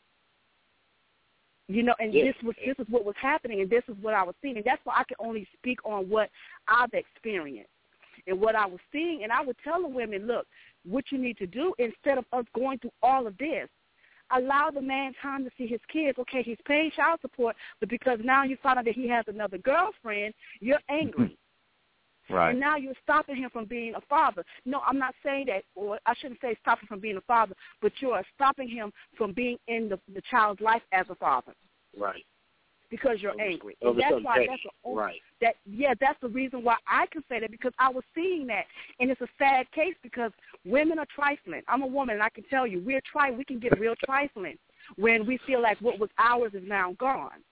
This is what was happening, and this is what I was seeing. And that's why I can only speak on what I've experienced and what I was seeing. And I would tell the women, look, what you need to do, instead of us going through all of this, allow the man time to see his kids. Okay, he's paying child support, but because now you find out that he has another girlfriend, you're angry. Right. And now you're stopping him from being a father. No, I'm not saying that, or I shouldn't say stopping from being a father, but you are stopping him from being in the child's life as a father. Right. Because you're angry. And that's why that's the reason why I can say that, because I was seeing that. And it's a sad case because women are trifling. I'm a woman, and I can tell you, we can get real trifling when we feel like what was ours is now gone.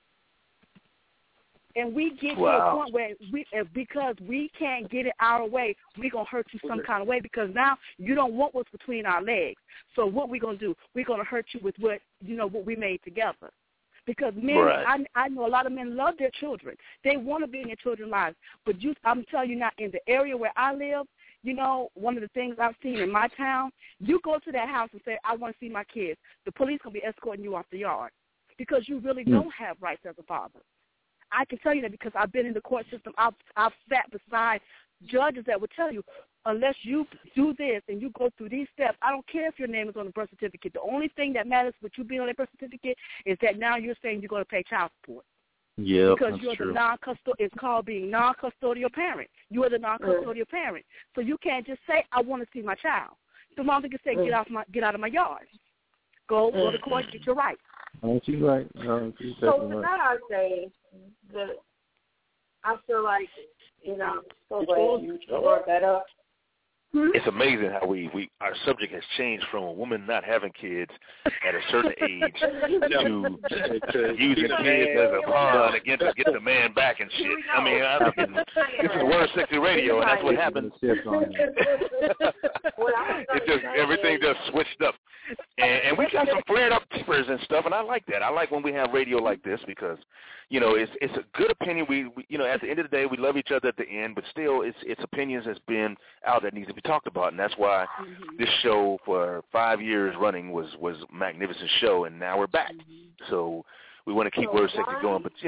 And we get to a point where because we can't get it our way, we're going to hurt you some kind of way, because now you don't want what's between our legs. So what we're going to do, we're going to hurt you with what we made together. Because men, I know a lot of men love their children. They want to be in their children's lives. But I'm telling you now, in the area where I live, one of the things I've seen in my town, you go to that house and say, I want to see my kids. The police going to be escorting you off the yard because you really don't have rights as a father. I can tell you that because I've been in the court system. I've sat beside judges that would tell you, unless you do this and you go through these steps, I don't care if your name is on the birth certificate. The only thing that matters with you being on that birth certificate is that now you're saying you're going to pay child support. Yeah, because you're true. It's called being non-custodial parent. You are the non-custodial parent. So you can't just say, I want to see my child. The mom can say, get out of my yard. Go to court, get your rights. She's right. So for that, I say that I feel like, so glad you brought that up. It's amazing how our subject has changed from a woman not having kids at a certain age to using kids as a pawn again to get the man back and shit. This is Word Sexy Radio, and that's what happens. Everything just switched up. And we got some flared up tippers and stuff, and I like that. I like when we have radio like this because, it's a good opinion. We at the end of the day, we love each other at the end, but still, it's opinions that's been out that needs to be talked about, and that's why this show for 5 years running was a magnificent show, and now we're back. So we want to keep Word Sexy going, but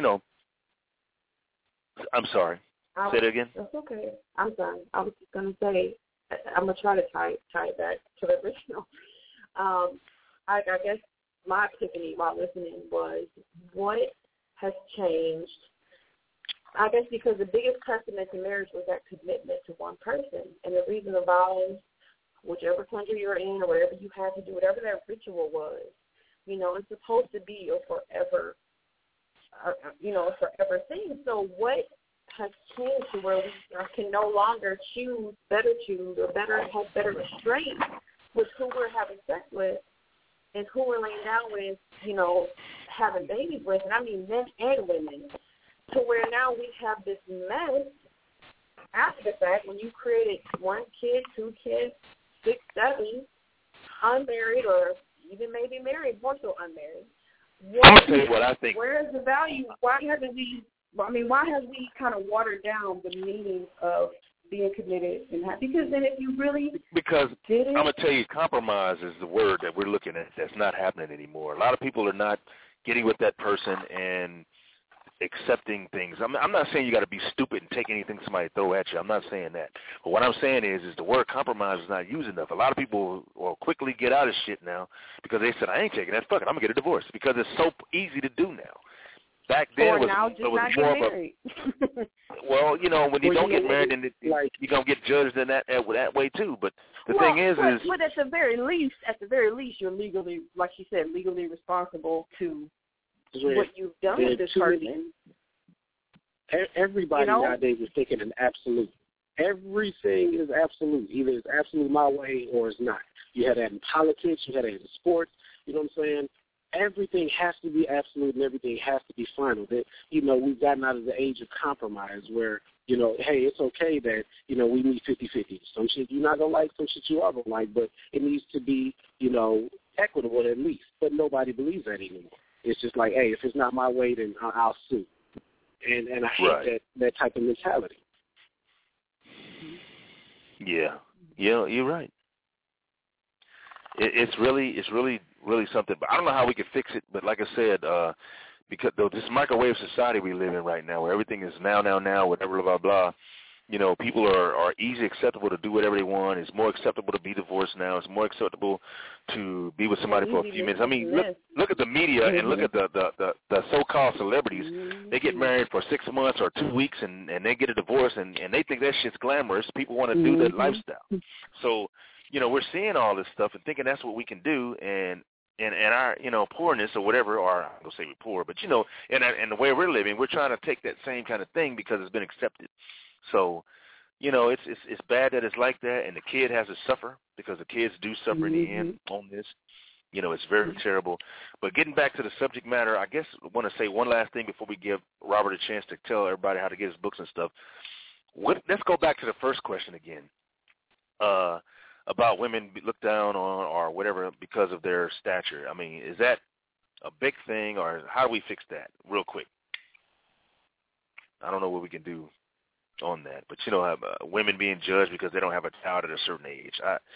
I'm sorry. Say it again. That's okay. I'm sorry. I was just gonna say I'm gonna try to tie it back to the original. I guess my epiphany while listening was what has changed. I guess because the biggest testament to marriage was that commitment to one person. And the reason the vows, whichever country you're in or whatever you had to do, whatever that ritual was, it's supposed to be a forever, forever thing. So what has changed to where we can no longer choose or have better restraint with who we're having sex with and who we're laying down with, having babies with, and I mean men and women, to where now we have this mess after the fact when you created 1 kid, 2 kids, 6, 7, unmarried or even maybe married, more so unmarried. I'm going to tell you what I think. Where is the value? Why have we kind of watered down the meaning of being committed and happy? Because then if you really I'm going to tell you, compromise is the word that we're looking at that's not happening anymore. A lot of people are not getting with that person, and accepting things. I'm not saying you got to be stupid and take anything somebody throw at you. I'm not saying that. But what I'm saying is the word compromise is not used enough. A lot of people will quickly get out of shit now because they said, I ain't taking that. Fuck it, I'm going to get a divorce because it's so easy to do now. Back then it was more of a well, you know, when you don't get married, then you're gonna get judged in that way too. But the thing is but at the very least, you're legally, like you said, legally responsible to what you've done with this person. Everybody nowadays is thinking an absolute. Everything is absolute. Either it's absolute my way or it's not. You had that in politics. You had that in sports. You know what I'm saying? Everything has to be absolute and everything has to be final. That, you know, we've gotten out of the age of compromise where, you know, hey, it's okay that, you know, we meet 50-50. Some shit you're not going to like, some shit you are going to like, but it needs to be, you know, equitable at least. But nobody believes that anymore. It's just like, hey, if it's not my way, then I'll sue. And I hate that type of mentality. Yeah, you're right. It's really something. But I don't know how we can fix it. But like I said, because this microwave society we live in right now, where everything is now, whatever, blah, blah, blah. You know, people are easy acceptable to do whatever they want. It's more acceptable to be divorced now. It's more acceptable to be with somebody for a few minutes. I mean, look at the media and look at the so-called celebrities. They get married for 6 months or 2 weeks and they get a divorce and they think that shit's glamorous. People want to do that lifestyle. So, you know, we're seeing all this stuff and thinking that's what we can do, and our, you know, poorness or whatever, or I'm going to say we're poor, but, you know, and the way we're living, we're trying to take that same kind of thing because it's been accepted. So, you know, it's bad that it's like that, and the kid has to suffer because the kids do suffer in the end on this. You know, it's very terrible. But getting back to the subject matter, I guess I want to say one last thing before we give Robert a chance to tell everybody how to get his books and stuff. Let's go back to the first question again. About women looked down on or whatever because of their stature. I mean, is that a big thing, or how do we fix that real quick? I don't know what we can do on that, but, you know, women being judged because they don't have a child at a certain age,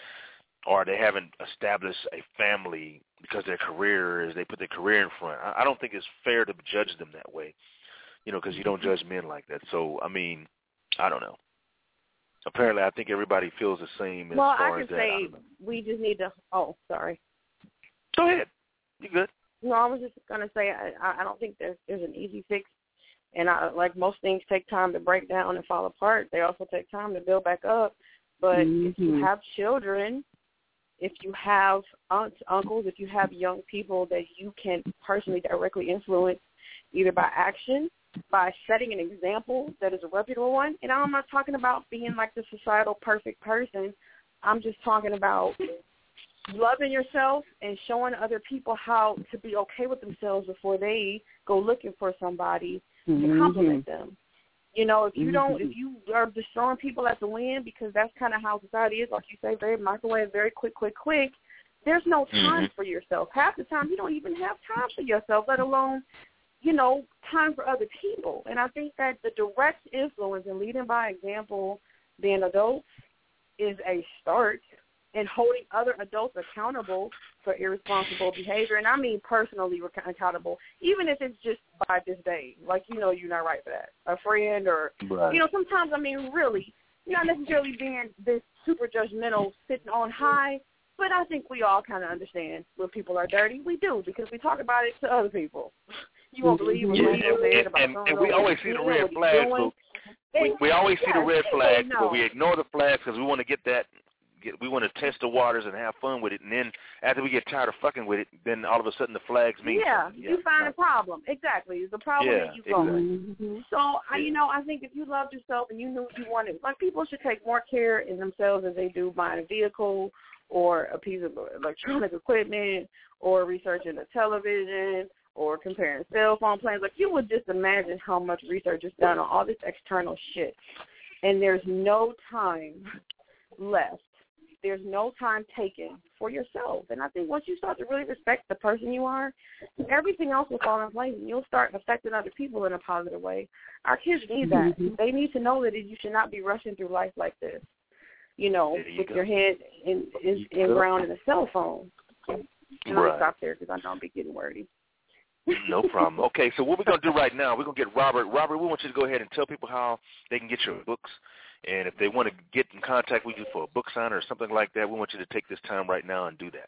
or they haven't established a family because their career they put their career in front. I don't think it's fair to judge them that way, you know, because you don't judge men like that. So, I mean, I don't know. Apparently, I think everybody feels the same as far as that. Well, I can say we just need to – oh, sorry. Go ahead. You good. No, I was just going to say I don't think there's an easy fix. And like most things take time to break down and fall apart, they also take time to build back up. But if you have children, if you have aunts, uncles, if you have young people that you can personally directly influence either by action, by setting an example that is a reputable one. And I'm not talking about being like the societal perfect person. I'm just talking about loving yourself and showing other people how to be okay with themselves before they go looking for somebody to compliment them. You know, if you are just throwing people at the wind, because that's kind of how society is, like you say, very microwave, very quick, there's no time for yourself. Half the time you don't even have time for yourself, let alone, you know, time for other people. And I think that the direct influence and leading by example, being adults, is a start in holding other adults accountable for irresponsible behavior. And I mean personally accountable, even if it's just by this day. Like, you know, you're not right for that. A friend or, you know, sometimes, I mean, really, you're not necessarily being this super judgmental, sitting on high, but I think we all kind of understand when people are dirty. We do, because we talk about it to other people. You won't believe what people said about someone. And we always see the red flags. We always see the red flags, but we ignore the flags because we want to get that. We want to test the waters and have fun with it, and then after we get tired of fucking with it, then all of a sudden the flags mean something. You find a problem. Exactly. It's a problem that you solve. So, you know, I think if you loved yourself and you knew what you wanted, like, people should take more care in themselves as they do buying a vehicle or a piece of electronic equipment or researching a television or comparing cell phone plans. Like, you would just imagine how much research is done on all this external shit, and there's no time left. There's no time taken for yourself. And I think once you start to really respect the person you are, everything else will fall in place, and you'll start affecting other people in a positive way. Our kids need that. They need to know that you should not be rushing through life like this, you know, with your head in ground in a cell phone. And I'll stop there because I know I'm getting wordy. No problem. Okay, so what we're going to do right now, we're going to get Robert. Robert, we want you to go ahead and tell people how they can get your books. And if they want to get in contact with you for a book sign or something like that, we want you to take this time right now and do that.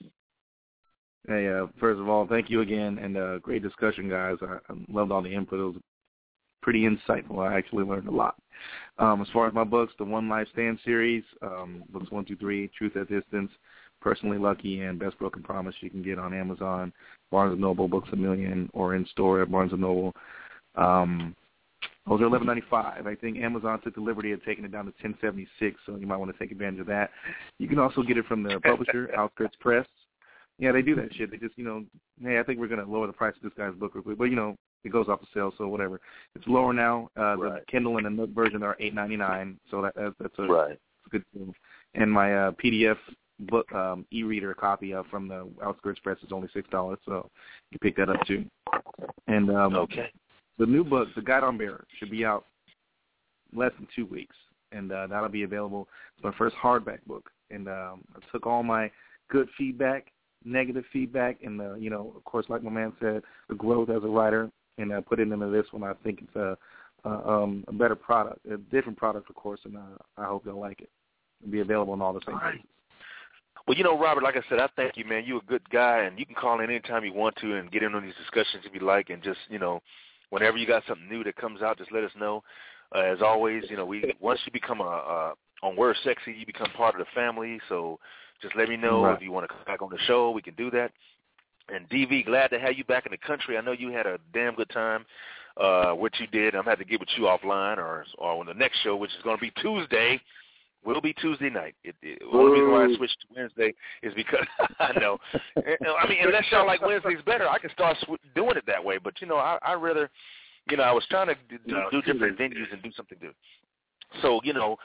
Hey, first of all, thank you again, and great discussion, guys. I loved all the input. It was pretty insightful. I actually learned a lot. As far as my books, the One Life Stand series, books 1 through 3, Truth at Distance, Personally Lucky, and Best Broken Promise, you can get on Amazon, Barnes & Noble, Books A Million, or in store at Barnes & Noble. Those are $11.95. I think Amazon took the liberty of taking it down to $10.76, so you might want to take advantage of that. You can also get it from the publisher, Outskirts Press. Yeah, they do that shit. They just, hey, I think we're going to lower the price of this guy's book real quick. But, it goes off the sale, so whatever. It's lower now. The Kindle and the Nook version are $8.99, so that's a good deal. And my PDF book e-reader copy from the Outskirts Press is only $6, so you can pick that up too. And the new book, The Guide on Bearer, should be out less than 2 weeks, and that'll be available. It's my first hardback book, and I took all my good feedback, negative feedback, and of course, like my man said, the growth as a writer, and I put it into this one. I think it's a better product, a different product, of course, and I hope they'll like it. It'll be available in all the same places. Well, Robert, like I said, I thank you, man. You're a good guy, and you can call in anytime you want to and get in on these discussions if you like, and just, whenever you got something new that comes out, just let us know. As always, once you become on Word Sexy, you become part of the family, so just let me know if you want to come back on the show. We can do that. And DV, glad to have you back in the country. I know you had a damn good time, what you did. I'm going to have to get with you offline or on the next show, which is going to be Tuesday. Will be Tuesday night. The only reason why I switched to Wednesday is because I know. I mean, unless y'all like Wednesdays better, I can start doing it that way. But, I rather, I was trying to do different venues and do something new. So,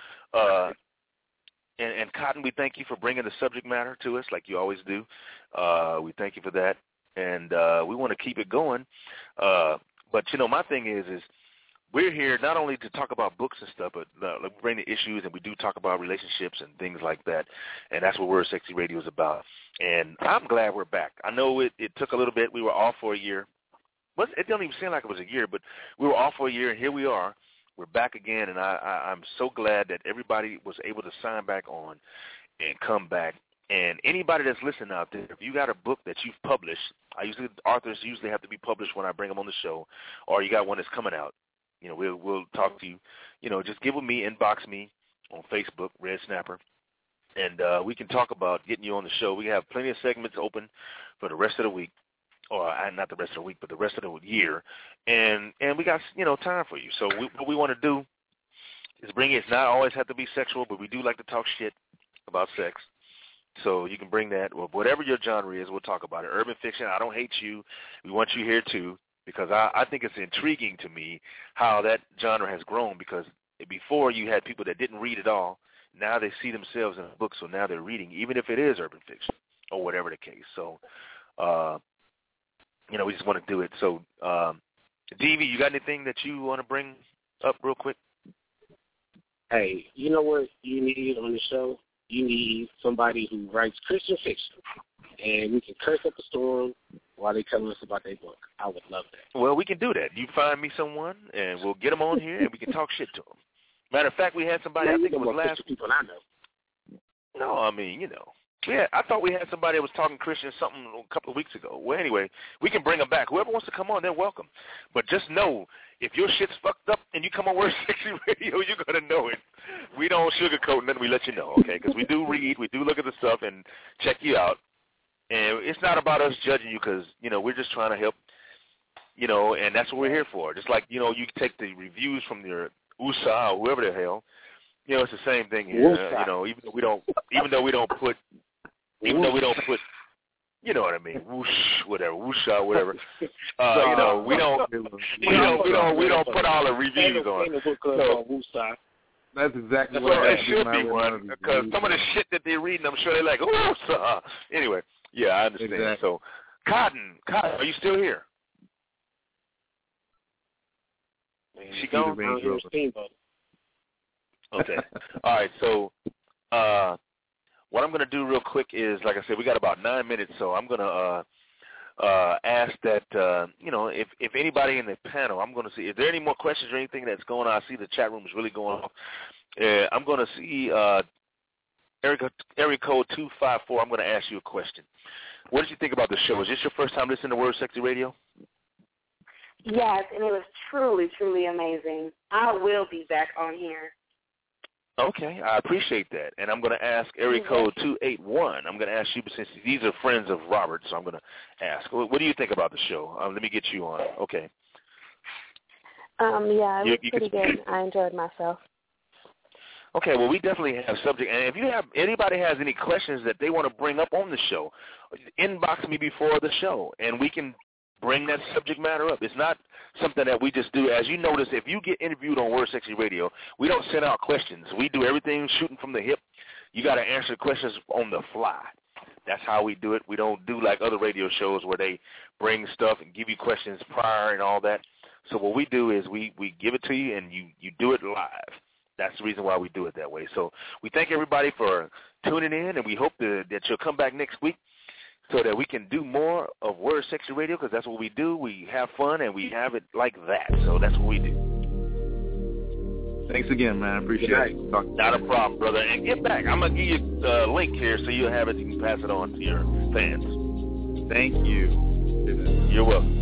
and Cotton, we thank you for bringing the subject matter to us like you always do. We thank you for that. And we want to keep it going. But, my thing is we're here not only to talk about books and stuff, but we bring the issues, and we do talk about relationships and things like that. And that's what Word Sexy Radio is about. And I'm glad we're back. I know it took a little bit. We were off for a year. It don't even seem like it was a year, but we were off for a year, and here we are. We're back again, and I'm so glad that everybody was able to sign back on and come back. And anybody that's listening out there, if you got a book that you've published, authors usually have to be published when I bring them on the show, or you got one that's coming out. We'll talk to you. Just get with me, inbox me on Facebook, Red Snapper, and we can talk about getting you on the show. We have plenty of segments open for the rest of the week, or not the rest of the week, but the rest of the year, and we got time for you. So what we want to do is bring it. It's not always have to be sexual, but we do like to talk shit about sex. So you can bring that, or whatever your genre is, we'll talk about it. Urban fiction, I don't hate you. We want you here too. Because I think it's intriguing to me how that genre has grown, because before you had people that didn't read at all. Now they see themselves in a book, so now they're reading, even if it is urban fiction or whatever the case. So, we just want to do it. So, DV, you got anything that you want to bring up real quick? Hey, you know what you need on the show? You need somebody who writes Christian fiction, and we can curse up a storm while they tell us about their book. I would love that. Well, we can do that. You find me someone, and we'll get them on here, and we can talk shit to them. Matter of fact, we had somebody, I think it was last people I know. No, I mean, I thought we had somebody that was talking Christian something a couple of weeks ago. Well, anyway, we can bring them back. Whoever wants to come on, they're welcome. But just know, if your shit's fucked up and you come on Word Sexy Radio, you're going to know it. We don't sugarcoat nothing. We let you know, okay? Because we do read, we do look at the stuff and check you out. And it's not about us judging you, because, we're just trying to help, and that's what we're here for. Just like, you take the reviews from your USA or whoever the hell, it's the same thing here. Even though we don't put, you know what I mean, whoosh, whatever, whoosha, whatever. We don't put all the reviews on. So, that's exactly what it should be one, because some of the shit that they're reading, I'm sure they're like, whoosha. Anyway, yeah, I understand. Exactly. So, Cotton, are you still here? She gone? Okay. All right. So, what I'm going to do real quick is, like I said, we got about 9 minutes, so I'm going to ask that, if anybody in the panel, I'm going to see, is there any more questions or anything that's going on? I see the chat room is really going off. I'm going to see area code 254. I'm going to ask you a question. What did you think about the show? Is this your first time listening to Word Sexy Radio? Yes, and it was truly, truly amazing. I will be back on here. Okay, I appreciate that. And I'm going to ask area code 281. I'm going to ask you, since these are friends of Robert, so I'm going to ask, what do you think about the show? Let me get you on. Okay. Yeah, it was pretty good. I enjoyed myself. Okay, well, we definitely have subject. And if anybody has any questions that they want to bring up on the show, inbox me before the show, and we can bring that subject matter up. It's not something that we just do. As you notice, if you get interviewed on Word Sexy Radio, we don't send out questions. We do everything shooting from the hip. You got to answer questions on the fly. That's how we do it. We don't do like other radio shows where they bring stuff and give you questions prior and all that. So what we do is we give it to you, and you do it live. That's the reason why we do it that way. So we thank everybody for tuning in, and we hope that you'll come back next week so that we can do more of Word Sexy Radio, because that's what we do. We have fun, and we have it like that. So that's what we do. Thanks again, man. I appreciate it. Not a problem, brother. And get back. I'm going to give you the link here so you'll have it. You can pass it on to your fans. Thank you. You're welcome.